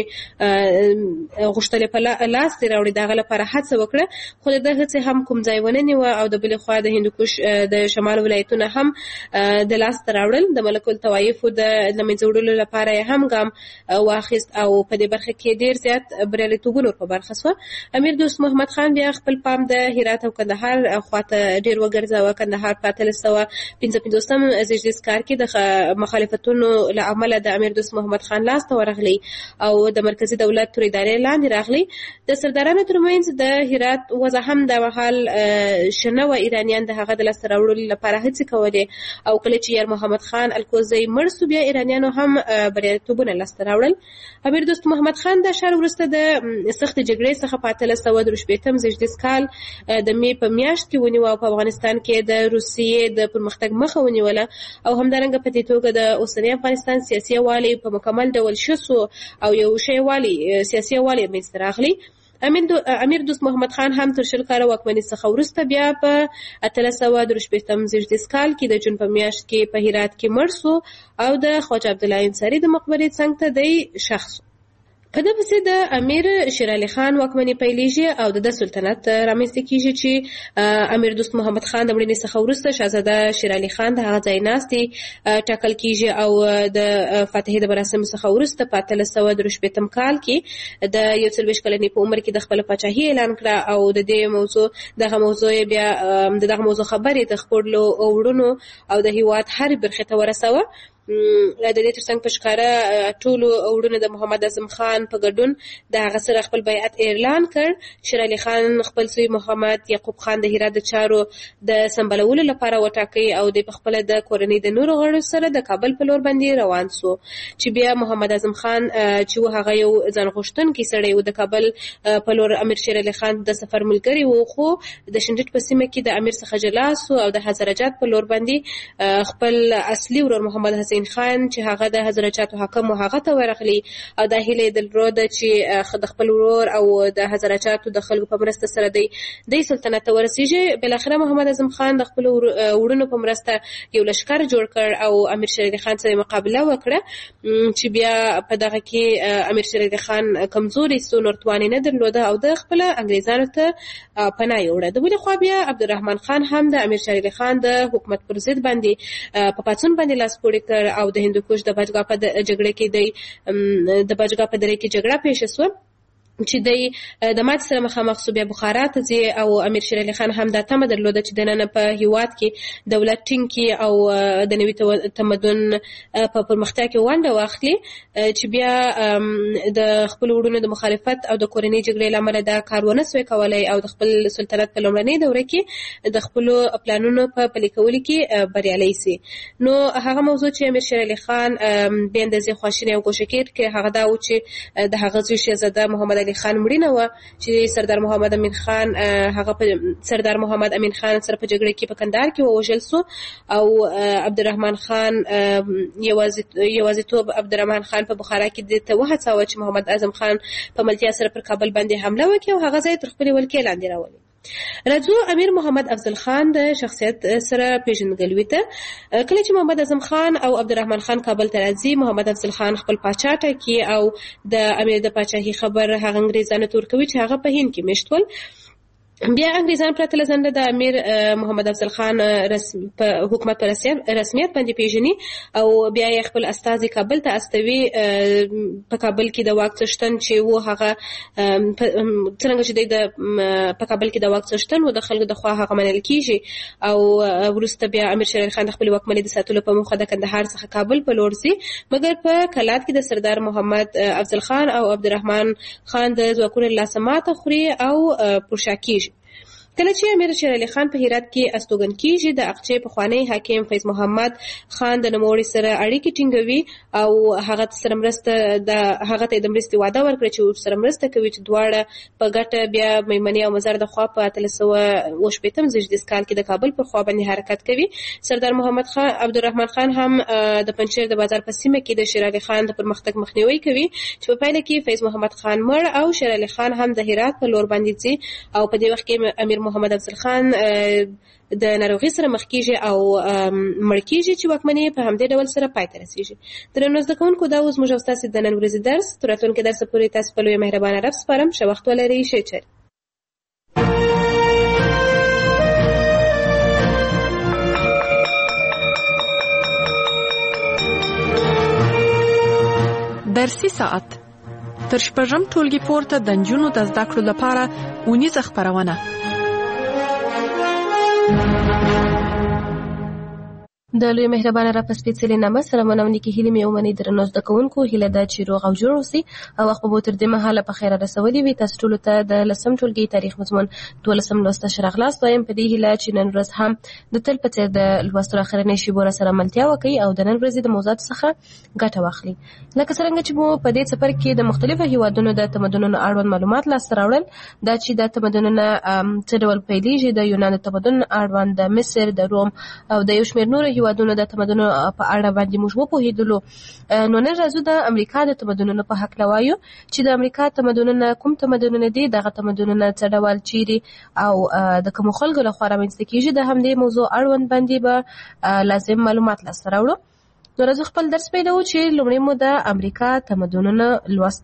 غوښتلې په لاس دې راوړي دغه لپاره هڅه وکړه، خو د دې هڅې هم کوم ځای ونه نیوه او د بلې خوا د هندوکش د شمال ولایتونه هم د لاس ته راوړل. د ملک الطوایفو د له منځه وړلو لپاره یې هم ګام واخیست او په دې برخه کې ډېر زیات بریالیتوبونه په برخه سوه. امیر دوست محمد خان بیا خپل پام د هرات او کندهار خواته ډېر وګرځاوه. کندهار په 1855 زیږدیز کال کې د مخالفتونو له امله د امیر دوست محمد خان لاس ته ورغلی او د مرکزي دولت تر ادارې لاندې راغلی. د سردارانو ترمنځ د هرات وضع هم د مهال شنه و. ایرانیان د هغه د لاسته راوړلو لپاره هڅې کولې او کله چې یار محمد خان الکوزی مړ سو بیا ایرانیانو هم بریالیتوبونه لاسته راوړل. امیر دوست محمد خان د ښار وروسته د سخت جګړې څخه په 1863 زیږدیز کال د می په میاشت کې ونیو او په افغانستان کې د روسیې د پرمختګ مخه ونیوله او همدارنګه په دې توګه د اوسنی افغانستان سیاسي والي په مکمل ډول شسو او یو شی والي سیاسي والي منځته راغلی. امیر دوست محمد خان هم تر 20 کاله واکمنۍ څخه وروسته بیا په 1863 زیږدیز کال کې د جون په میاشت کې په هرات کې مړ سو او د خواجه عبدالله انصاري د مقبرې څنګ ته دی شخص. په دې پسې د امیر شیر علي خان واکمنۍ پیلېږي او د سلطنت رامنځته کېږي چې امیر دوست محمد خان د مړینې څخه وروسته شهزاده شیر علي خان د هغه ځای ناستي ټاکل کېږي او د فاتحې د مراسمو څخه وروسته په 1863 کال کې د 41 کلنې په عمر کې د خپل پاچاهي اعلان کړه او د دې موضوع بیا دغه موضوع خبرې د خپلو وړونو او د هیواد هر برخه ته ورسوه. د دې ترڅنګ په ښکاره ټولو وروڼو د محمد اعظم خان په ګډون د هغه سره خپل بیعت اعلان کړ. شیر علي خان خپل زوی محمد یعقوب خان د هرات د چارو د سمبالولو لپاره وټاکي او د خپل د کورنۍ د نورو غړو سره د کابل په لور باندې روان سو، چې بیا محمد اعظم خان چې هغه یو ځان غوښتونکی سړی و د کابل په لور امیر شیر علي خان د سفر ملګری و، خو د شنډټ په سیمه کې د امیر څخه جلا سو او د حضرجات په لور باندې خپل اصلي ورور محمد حسین خان چې هغه د حضرجاتو حاکم و هغه ته ورغلی او د هیله د لرود چې د خپل ورور او د حضرجاتو د خلکو په مرسته سره د سلطنت ته ورسیږي. بل اخره محمد اعظم خان د خپل وروڼو په مرسته یو لشکر جوړ کړ او امیر شیر علي خان سره مقابله وکړه، چې بیا په دغه کې امیر شیر علي خان کمزوري سو، نور توان نه درلوده او د خپل انګریزانو ته پناه یوړه. د بل خوا بیا عبدالرحمن خان هم د امیر شیر علي خان د حکومت پر ضد باندې په پاڅون باندې لاس پورې کړ او د هندوکش د بجګا په جګړه کې د بجګا په دره کې جګړه پیښه سو چې د مات سره مخامخ سو. بیا بخارا ته ځي او امیر شیر علي خان هم دا تمه درلوده چې د نن په هیواد کې دولت ټینګي او د نوي تمدن په پرمختیا کې ونډه واخلي، چې بیا د خپل وروڼو د مخالفت او د کورنۍ جګړې لامل دا کار ونه سوی کولای او د خپل سلطنت په لومړنۍ دوره کې د خپل پلانونو په پلي کولو کې بریالي سي. نو هغه موضوع چې امیر شیر علي خان بیا اندازې خواشینی او ګوښه کړ هغه دا و چې د هغه زوی شهزاده محمد علي خان مړینه و چې سردار محمد امین خان هغه په سردار محمد امین خان سره په جګړه کې په کندهار کې ووژل سو او عبدالرحمن خان یوازیتوب عبدالرحمن خان په بخارا کې د وهڅاوه چې محمد اعظم خان په ملتیا سره پر کابل باندې حمله وکړي او هغه ځای تر خپل ولکې لاندې راولي. راځو امیر محمد افضل خان د شخصیت سره پیژندګلوي ته. کله چې محمد اعظم خان او عبدالرحمن خان کابل ته راځي، محمد افضل خان خپل پاچا ټاکي او د امیر د پاچاهي خبر هغه انګریزانو ته ورکوي چې هغه په هند کې میشت ول. بیا انګریزان پرته له ځنډه د امیر محمد افضل خان په حکومت په رسمیت باندې پیژني او بیا یې خپل استازي کابل ته استوي. په کابل کې د واک څښتن چې و هغه څنګه چې په کابل کې د واک څښتن و د خلکو د خوا هغه منل کیږي او وروسته بیا امیر شیر علي خان د خپل واکمنۍ د ساتلو په موخه د کندهار څخه کابل په لور ځي، مګر په کلات کې د سردار محمد افضل خان او عبدالرحمن خان د ځواکونو لاسه ماته خوري او پرشا کیږي. کله چې امیر شیر علي خان په هرات کې استوګن کیږي، د اقچې پخوانی حاکم فیض محمد خان د نوموړي سره اړیکې ټینګوي او هغه سره مرسته هغه ته د مرستې وعده ورکړي چې سره مرسته کوي چې دواړه په ګټه بیا میمنې او مزار د خوا په 1380 زیږدیز کال کې د کابل پر خوا باندې حرکت کوي. سردار محمد خان عبدالرحمن خان هم د پنځیر د بازار په سیمه کې د شیر علي خان د پرمختګ مخنیوي کوي، چې په پایله کې فیض محمد خان مړ او شیر علي خان هم د هرات په لور باندې ځي او په دې وخت کې امیر محمد افضل خان د ناروغي سره مخ کیږي او مړ کیږي چې واکمنۍ په همدې ډول سره پای ته رسیږي. درنو زده کوونکو، دا اوس موږ تاسو د نن ورځې درس تر راتلونکي درس پورې تاسو په لوی مهربانه رب سپارم. ښه وخت ولرئ. ښه چر. درسي ساعت تر شپږم ټولګي پورته د نجونو د زده کړو لپاره اونیزه خپرونه. د لوی مهربانه را په سپېڅلې نامه سلامونه ونیکي هیلې مې ومنئ. درنو زده کوونکو، هیله ده چې روغ او جوړ اوسئ او وخت به تر دې مهاله په خیره رسولي وي. تاسو ټولو ته د 10م ټولګي تاریخ مضمون 12م لوست ښه راغلاست وایم په دې هیله چې نن ورځ هم د تل په څېر د لوستلو اخرنۍ شیبو سره ملتیا وکړئ او د نن ورځې د موضوعاتو څخه ګټه واخلئ. لکه څرنګه چې مو په دې څپر کې د مختلفو هیوادونو د تمدنونو اړوند معلومات لاسته راوړل، دا چې د تمدنونه څه ډول پیلېږي، د یونان تمدن اړوند، د مصر، د روم او د یو شمېر نورو هیوادونو د تمدنونو په اړه باندې موږ وپوهېدلو. نو نن راځو د امریکا د تمدنونو په هکله وایو چې د امریکا تمدنونه کوم تمدنونه دي، دغه تمدنونه څه ډول چیرې او د کومو خلکو لخوا رامنځته کېږي. د همدې موضوع اړوند باندې به لازم معلومات لاسته راوړو. نو راځو خپل درس پیلوو چې لومړی مو د امریکا تمدنونه لوستی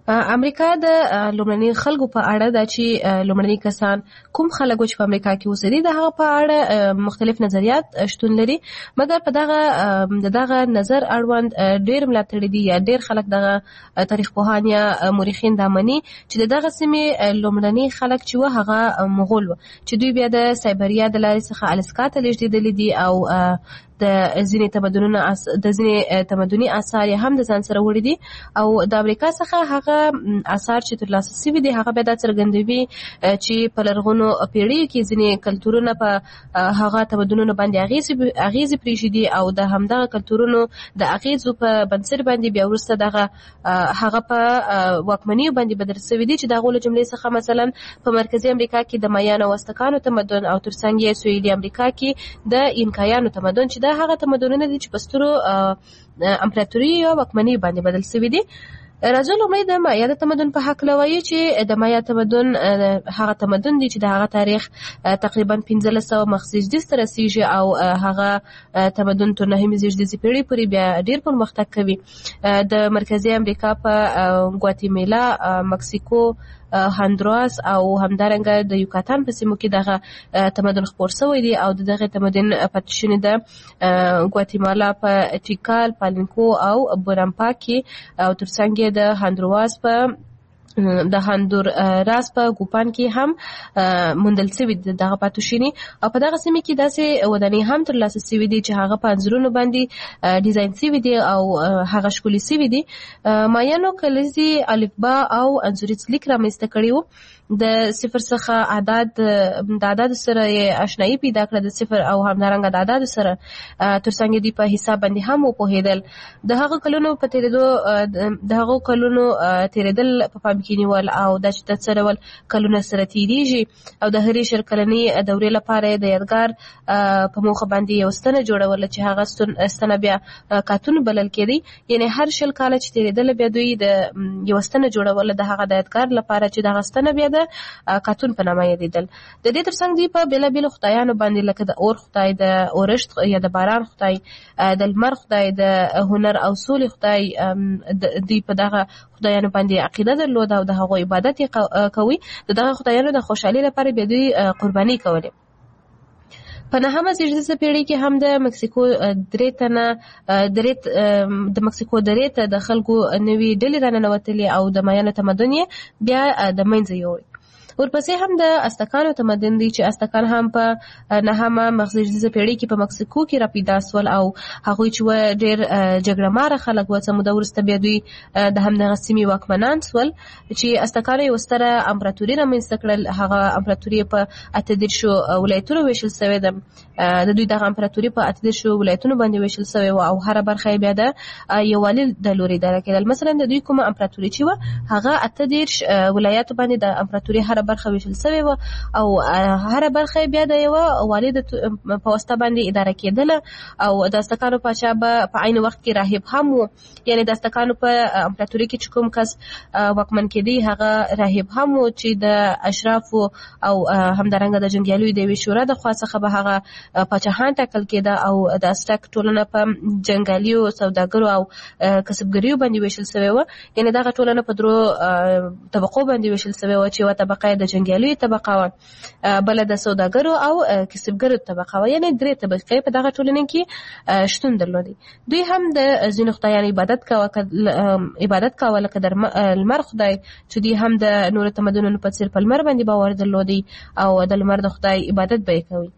امریکا د لومړني خلکو په اړه د چې لومړني کسان کوم خلک چې په امریکا کې اوسېدي د هغه په اړه مختلف نظریات شتون لري، مګر په دغه نظر اړوند ډېر ملاتړي دي یا ډېر خلک دغه تاریخ پوهان یا مورخین دا مني چې دغه سیمې لومړني خلک چې و هغه مغول و، چې دوی بیا د سایبریا د لارې څخه الاسکا ته لېږدېدلي دي او د ځینې تمدني آثار هم د ځان سره وړي دي او د امریکا څخه هغه آثار چې ترلاسه شوي دي هغه بیا دا څرګندوي چې په لرغونو پیړیو کې ځینې کلتورونه په هغه تمدنونو باندې اغیزې پرېښودي او د همدغه کلتورونو د اغیزو په بنسټ باندې بیا وروسته هغه په واکمنیو باندې بدل شوي دي، چې د هغو له جملې څخه مثلا په مرکزي امریکا کې د مایانو او ازتکانو تمدن او ترڅنګ یې سویلي امریکا کې د اینکایانو تمدن چې هغه تمدنونه دي چې په سترو امپراتوري او واکمنۍ باندې بدل شوي دي. راځو لومړی د مایا د تمدن په حق لوایي چې د مایا تمدن هغه تمدن دی چې د هغه تاریخ تقریبا 1500 مخزیږدي ته رسیږي او هغه تمدن تر 9مې زیږدیزي پیړۍ پورې بیا ډیر پرمختګ کوي. د مرکزي امریکا په ګواتیمالا، مکسیکو، هندوراس او همدارنګه د یوکاتان په سیمو کې دغه تمدن خپور شوی دی او دغه تمدن پاتې شونې د ګواتیمالا په ټیکال، پالینکو او بورامپا کې او ترڅنګ د هندوراس په ګوپان کې هم موندل شوي دغه پاتوشینی او په دغه سیمه کې داسې ودانۍ هم ترلاسه شوي دي چې هغه په انځورونو باندې ډیزاین شوي دي او هغه ښکلي شوي دي. مایانو کلیزي الفبا او انځوریز لیک رامنځته کړی و. د صفر څخه د اعداد سره آشنایي پیدا کړه، د صفر او همدارنګه د اعداد سره ترڅنګ دی په حساب باندې هم وپوهیدل. د هغو کلونو تیریدل په پام کې نیول او د چې څه ډول کلونه سره تیریږي او د هرې 20 کلنې دورې لپاره د یادګار په موخه باندې یو ستنه جوړول چې هغه ستنه بیا کارتون بلل کېدی، یعنی هر 20 کال چې تیریدل بیا دوی د یو ستنه جوړول د هغه د یادګار لپاره چې دغه ستنه بیا د کارتون په نامه یادېدل. د دې ترڅنګ دوی په بېلابېلو خدایانو باندې لکه د اور خدای، د اورښت یا د باران خدای، د لمر خدای، د هنر او سولې خدای، دوی په دغه خدایانو باندې عقیده درلوده او د هغو عبادت کوي. دغه خدایانو د خوشحالۍ لپاره بیا دوی قرباني کولې. په 9مه زیږدیزه پیړۍ کې هم د مکسیکو درې ته د خلکو نوې ډلې راننوتلې او د مایانو تمدن یې بیا د منځه یوړ. ورپسې هم د ازتکانو تمدن دی چې ازتکان هم په 9مه مخزیږدیزه پیړۍ کې په مکسیکو کې راپیدا سول او هغوی چې ډېر جګړه ماره خلک و. څه موده وروسته بیا دوی د همدغه سیمې واکمنان سول چې ازتکانو یوه ستره امپراتوري رامنځته کړل. هغه امپراتوري په 18 ولایتونو ویشل شوې ده. د دوی دغه امپراتوري په 18 ولایتونو باندې ویشل شوې وه او هره برخه یې بیا د یووالي د لوري اداره کېدل. مثلا د دوی کومه امپراتوري چې وه هغه 18 ولایاتو باندې د امپراتوري هره برخه ویشل شوې وه او هره برخه بیا د یوه والي په واسطه باندې اداره کېدله او د ازتکانو پاچا به په عین وخت کې راهب هم و، یعنی د ازتکانو په امپراتوري کې چې کوم کس واکمن کېدی هغه راهب هم و چې د اشرافو او همدارنګه د جنګیالیو د یوې شورا د خوا څخه به هغه پاچاهان ټاکل کېده او د ازتک ټولنه په جنګالیو، سوداګرو او کسبګریو باندې ویشل شوې وه. یعنی دغه ټولنه په 3 طبقو باندې ویشل شوې وه چې یوه طبقه د جنګیالیو طبقه وه، بله د سوداګرو او کسبګرو طبقه وه، یعنی 3 طبقې په دغه ټولنه کې شتون درلودي. دوی هم د ځینو خدایانو عبادت کاوه لکه د لمر خدای چې دوی هم د نورو تمدنونو په څیر په لمر باندې باور درلودي او د لمر د خدای عبادت به یې کوي.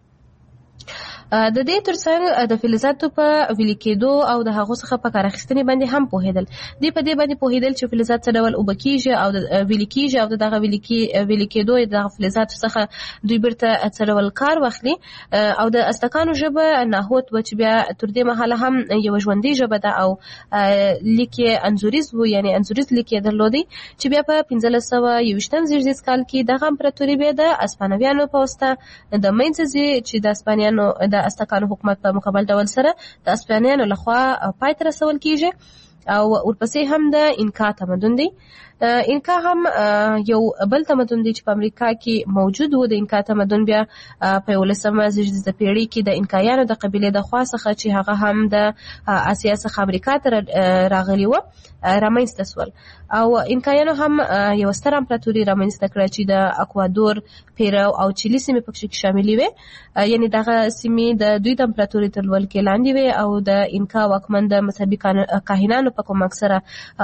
د دې ترڅنګ د فلزاتو په ویلي کېدو او د هغو څخه په کار اخیستنې باندې هم پوهېدل. دوی په دې باندې پوهېدل چې فلزات څه ډول اوبه کېږي او ویلي کېږي او د دغه ویلي کېدو د دغه فلزاتو څخه دوی بیرته څه ډول کار واخلي. او د ازتکانو ژبه ناهوت و چې بیا تر دې مهاله هم یوه ژوندۍ ژبه ده او لیک یې انځوریز و، یعنی انځوریز لیک یې درلودی چې بیا په 1521 زیږدیز کال کې دغه امپراتوري بیا د اسپانویانو په واسطه د منځه ځي چې د اسپانیانو د ازتکانو حکومت په مکمل ډول سره د اسپانیانو لخوا پای ته رسول کیږي. او ورپسې هم د انکا تمدن دی. انکا هم یو بل تمدن دی چې په امریکا کې موجود و. د انکا تمدن بیا په 19مه زیږدیزه پیړۍ کې د انکایانو د قبیلې د خوا څخه چې هغه هم د اسیا څخه امریکا ته راغلی و رامنځته سول. او انکایانو هم یو ستر امپراتوري رامنځته کړه چې د اکوادور، پیرو او چیلي سیمې پکې شاملې وې. یعنی دغه سیمې د دوی د امپراتوري تر ولکې لاندې وې او د انکا واکمن د مذهبي کاهنانو په کوم اکثره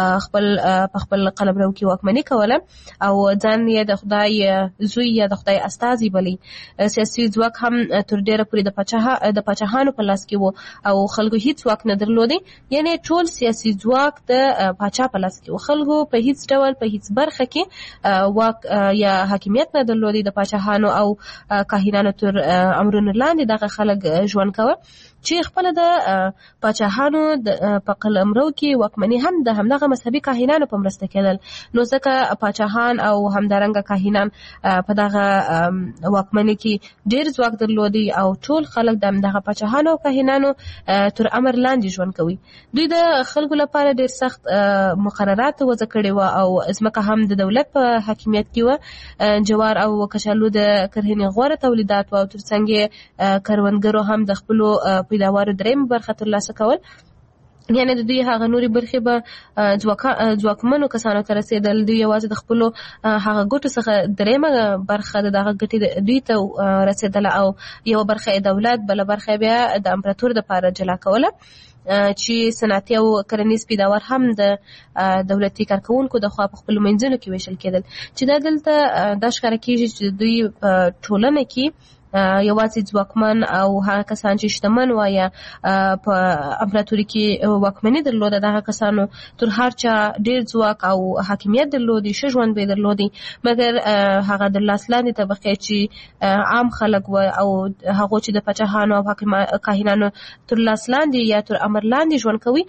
خپل قلمرو کې واکمني کوله او ځان یې د خدای زوی یا د خدای استازي بلی. سیاسي ځواک هم تر ډیره پورې د پاچاهانو په لاس کې و او خلکو هیڅ واک نه درلودي. یعنی ټول سیاسي ځواک د پاچا په لاس کې و. خلکو په هیڅ ډول په هیڅ برخه کې واک یا حاکمیت نه درلودي. د پاچاهانو او کاهنانو تر امرونو لاندې دغه خلک ژوند کوه چې خپل د پاچاهانو په قلمرو کې واکمني هم د همدغه مذهبي کاهنانو په مرسته کېدل. نو ځکه پاچاهان او همدارنګه کاهنان په دغه واکمني کې ډېر ځواک درلودي او ټول خلک د همدغه پاچاهانو او کاهنانو تر امر لاندې ژوند کوي. دوی د خلکو لپاره ډېر سخت مقررات وضع کړي و او ځمکه هم د دولت په حاکمیت کې و. جوار او کچالو د کرهنې غوره تولیدات و او ترڅنګ کروندګرو هم د خپلو پیداوارو درېیمه برخه ترلاسه کول. یعنی د دوی هغه نوري برخې به ځواکمنو کسانو ته رسېدل. دوی یوازې د خپلو هغه ګټو څخه درېیمه برخه د دغه ګټې دوی ته رسېدله او یوه برخه یې دولت، بله برخه بیا د امپراتور دپاره جلا کوله چې صنعتي او کرنیز پیداوار هم د دولتي کارکوونکو د خوا په خپلو منځونو کې ویشل کېدل. چې دا دلته دا ښکاره کېږي چې دوی په ټولنه کې یوازې ځواکمن او هغه کسان چې شتمن و یا په امپراتوري کې واکمني درلوده دغه کسانو تر هر چا ډېر ځواک او حاکمیت درلودي، ښه ژوند به یې درلودي. مګر هغه د لاس لاندې طبقې چې عام خلک و او هغو چې د پاچاهانو او کاهنانو تر لاس لاندې یا تر امر لاندې ژوند کوي،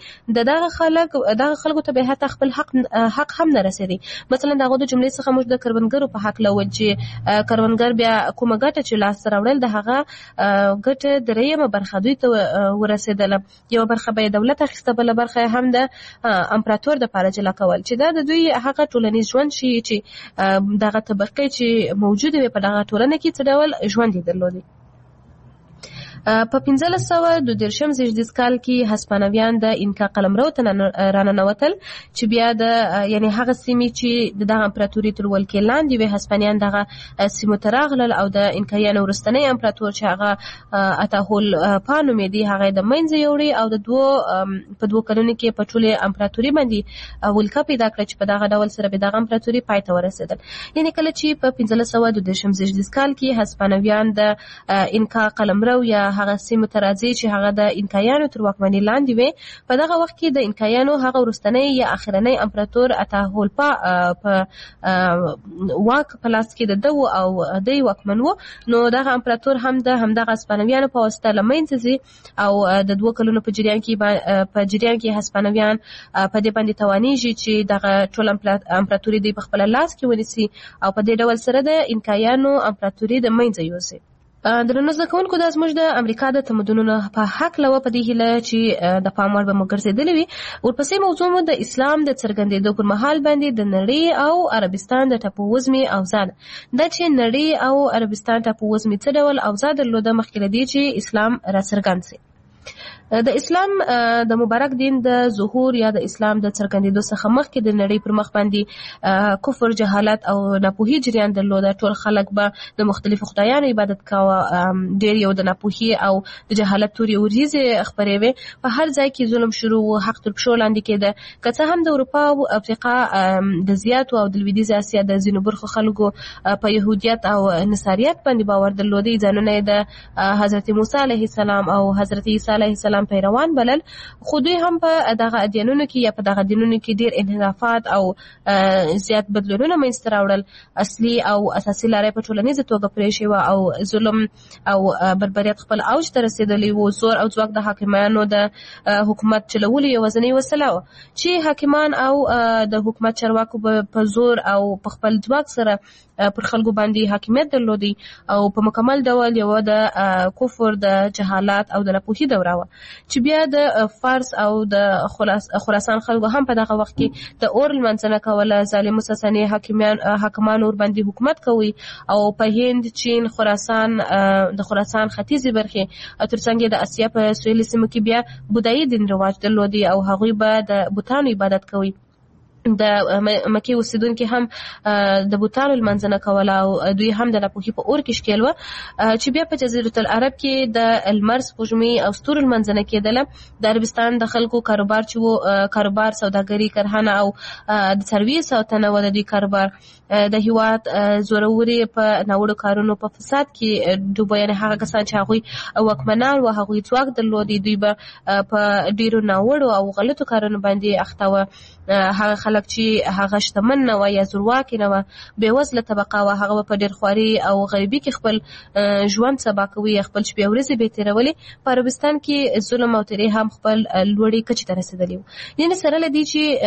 دغه خلکو ته به حتی خپل حق هم نه رسېدی. مثلا د هغو د جملې څخه موږ د کروندګرو په حق لول چې کروندګر بیا کومه ګټه چې لاس راوړل د هغه ګټه درېیمه برخه دوی ته ورسېدله. یوه برخه به یې دولت اخیسته، بله برخه هم د امپراتور دپاره جلا کول چې دا د دوی هغه ټولنیز ژوند شي چې دغه طبقې چې موجودې وي په دغه ټولنه کې څه ډول ژوند یې درلودی. په 1522 زیږدیز کال کې هسپانویان د انکا قلمرو ته راننوتل چې بیا د یعنی هغه سیمې چې د دغه امپراتوري تر ولکې لاندې وي هسپانیان دغه سیمو ته راغلل او د انکایانو وروستنی امپراتور چې هغه اتاهولپا نومېدی هغه د منځه یوړی او په 2 کلونو کې په ټولې امپراتوري باندې ولکه پیدا کړه چې په دغه ډول سره به دغه امپراتوري پای ته ورسېدل. یعنی کله چې په 1522 زیږدیز کال کې هسپانویان د انکا قلمرو یا هغه سیمو ته راځي چې هغه د انکایانو تر واکمنۍ لاندې وي، په دغه وخت کې د انکایانو هغه وروستنی یا اخرنی امپراتور اتاهولپا په واک په لاس کې د ده او دی واکمن و. نو دغه امپراتور هم د همدغه هسپانویانو په واسطه له منځه ځي او د 2 کلونو په جریان کې هسپانویان په دې باندې توانیږي چې دغه ټول امپراتوري دوی په خپل لاس کې ونیسي او په دې ډول سره د انکایانو امپراتوري د منځه یوسي. درنو زده کوونکو دا زموږ د امریکا د تمدنونو په هکله وه، په دې هیله چې د پام وړ به مو ګرځېدلې وي. ورپسې موضوع مو د اسلام د څرګندېدو پر مهال باندې د نړۍ او عربستان د ټاپووزمې اوضاع ده. دا چې نړۍ او عربستان ټاپووزمې څه ډول اوضاع درلوده مخکې له دې چې اسلام راڅرګند سي. د اسلام د مبارک دین د ظهور یا د اسلام د څرګندېدو څخه مخکې د نړۍ پر مخ باندې کفر، جهالت او ناپوهي جریان درلوده. ټول خلک به د مختلفو خدایانو عبادت کاوه، ډېر یو د ناپوهي او د جهالت تورې وریځې خپرې وې. په هر ځای کې ظلم شروع و، حق تر پښو لاندې کېده. که څه هم د اروپا او افریقا د زیاتو او د لویدیځې اسیا د ځینو برخو خلکو په یهودیت او نصاریت باندې باور درلودی، ځانونه یې د حضرت موسی علیه السلام او حضرت عیسی علیه السلام پیروان بلل، خو دوی هم په دغه ادیانونو کې یا په دغه دینونو کې ډېر انحرافات او زیات بدلونونه منځته راوړل. اصلي او اساسي لارې په ټولنیزه توګه پرېښې وه او ظلم او بربریت خپل اوج ته رسېدلی و. زور او ځواک د حاکمانو د حکومت چلولو یوازینۍ وسیله وه چې حاکمان او د حکومت چارواکو په زور او په خپل ځواک سره پر خلکو باندې حاکمیت درلودي او په مکمل ډول یوه د کفر، د جهالت او د ناپوهي دوره وه. چې بیا د فارس او د خراسان خلکو هم په دغه وخت کې د اور لمانځنه کوله. ظالم ساساني حاکمان ور باندې حکومت کوي او په هند، چین، خراسان، د خراسان ختیځې برخې او ترڅنګ د اسیا په سویلي سیمو کې بیا بودایي دین رواج درلودي او هغوی به د بوتانو عبادت کوي. د مکې اوسیدونکي هم د بوتانو لمانځنه کوله او دوی هم د ناپوهۍ په اور کې ښکېل وه چې بیا په جزیرة العرب کې د لمر، سپوږمۍ او ستورو لمانځنه کېدله. د عربستان د خلکو کاروبار چې و، کاروبار، سوداګري، کرهنه او د څارویو ساتنه و د دوی کاروبار. د هیواد زوروري په ناوړو کارونو په فساد کې ډوبه، یعنې هغه کسان چې هغوی واکمنان و، هغوی ځواک درلودي، دوی به په ډېرو ناوړو او غلطو کارونو باندې اخته وه. هغه خلک چې هغه شتمن نه وه یا زورواکي نه وه، بېوزله طبقه وه، هغه به په ډېر خواري او غریبي کې خپل ژوند سبا کوي، خپل شپې او ورځې به یې تېرولې. په عربستان کې ظلم او تېرې هم خپل لوړې کچې ته رسېدلي وو. یعنې سره له دې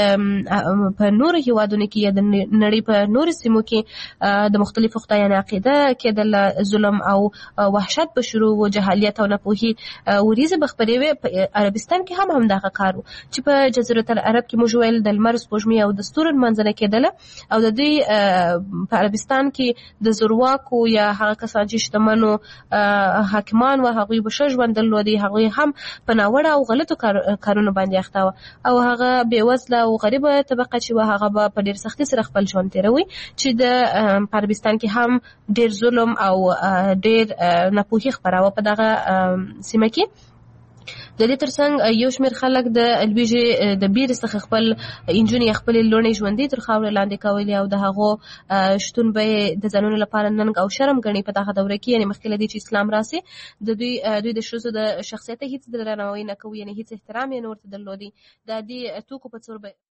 چې په نورو هېوادونو کې یا د نړۍ په نورو سیمو کې د مختلفو خدایانو عقیده کېدله، ظلم او وحشت به شروع و، جهالیت او ناپوهي وریځې به خپرې وې. په عربستان کې هم همدغه کار و چې په جزیرة العرب کې موږ ویل د لمر، سپوږمۍ او د ستورو لمانځنه کېدله او د دوی په عربستان کې د زورواکو یا هغه کسان چې شتمنو حاکمان و، هغوی به ښه ژوند درلودي، هغوی هم په ناوړه او غلطو کارونو باندې اخته وه او هغه بېوزله او غریبه طبقه چې وه هغه به په ډېر سختۍ سره خپل ژوند تېروي. چې د عربستان کې هم ډېر ظلم او ډېر ناپوهي خپراوه په دغه سیمه کې. د دې ترڅنګ یو شمېر خلک د لویږې د بیرې څخه خپل نجونې خپلې لوڼې ژوندۍ تر خاورې لاندې کولې او د هغو شتون به یې د ځانونو لپاره ننګ او شرم ګڼي په دغه دوره کې. یعنې مخکې له دې چې اسلام راسي دوی د ښځو د شخصیت هېڅ درناوی نه کوي، یعنې هېڅ احترام یې نه ورته درلودي. د عادي توکو په څېر به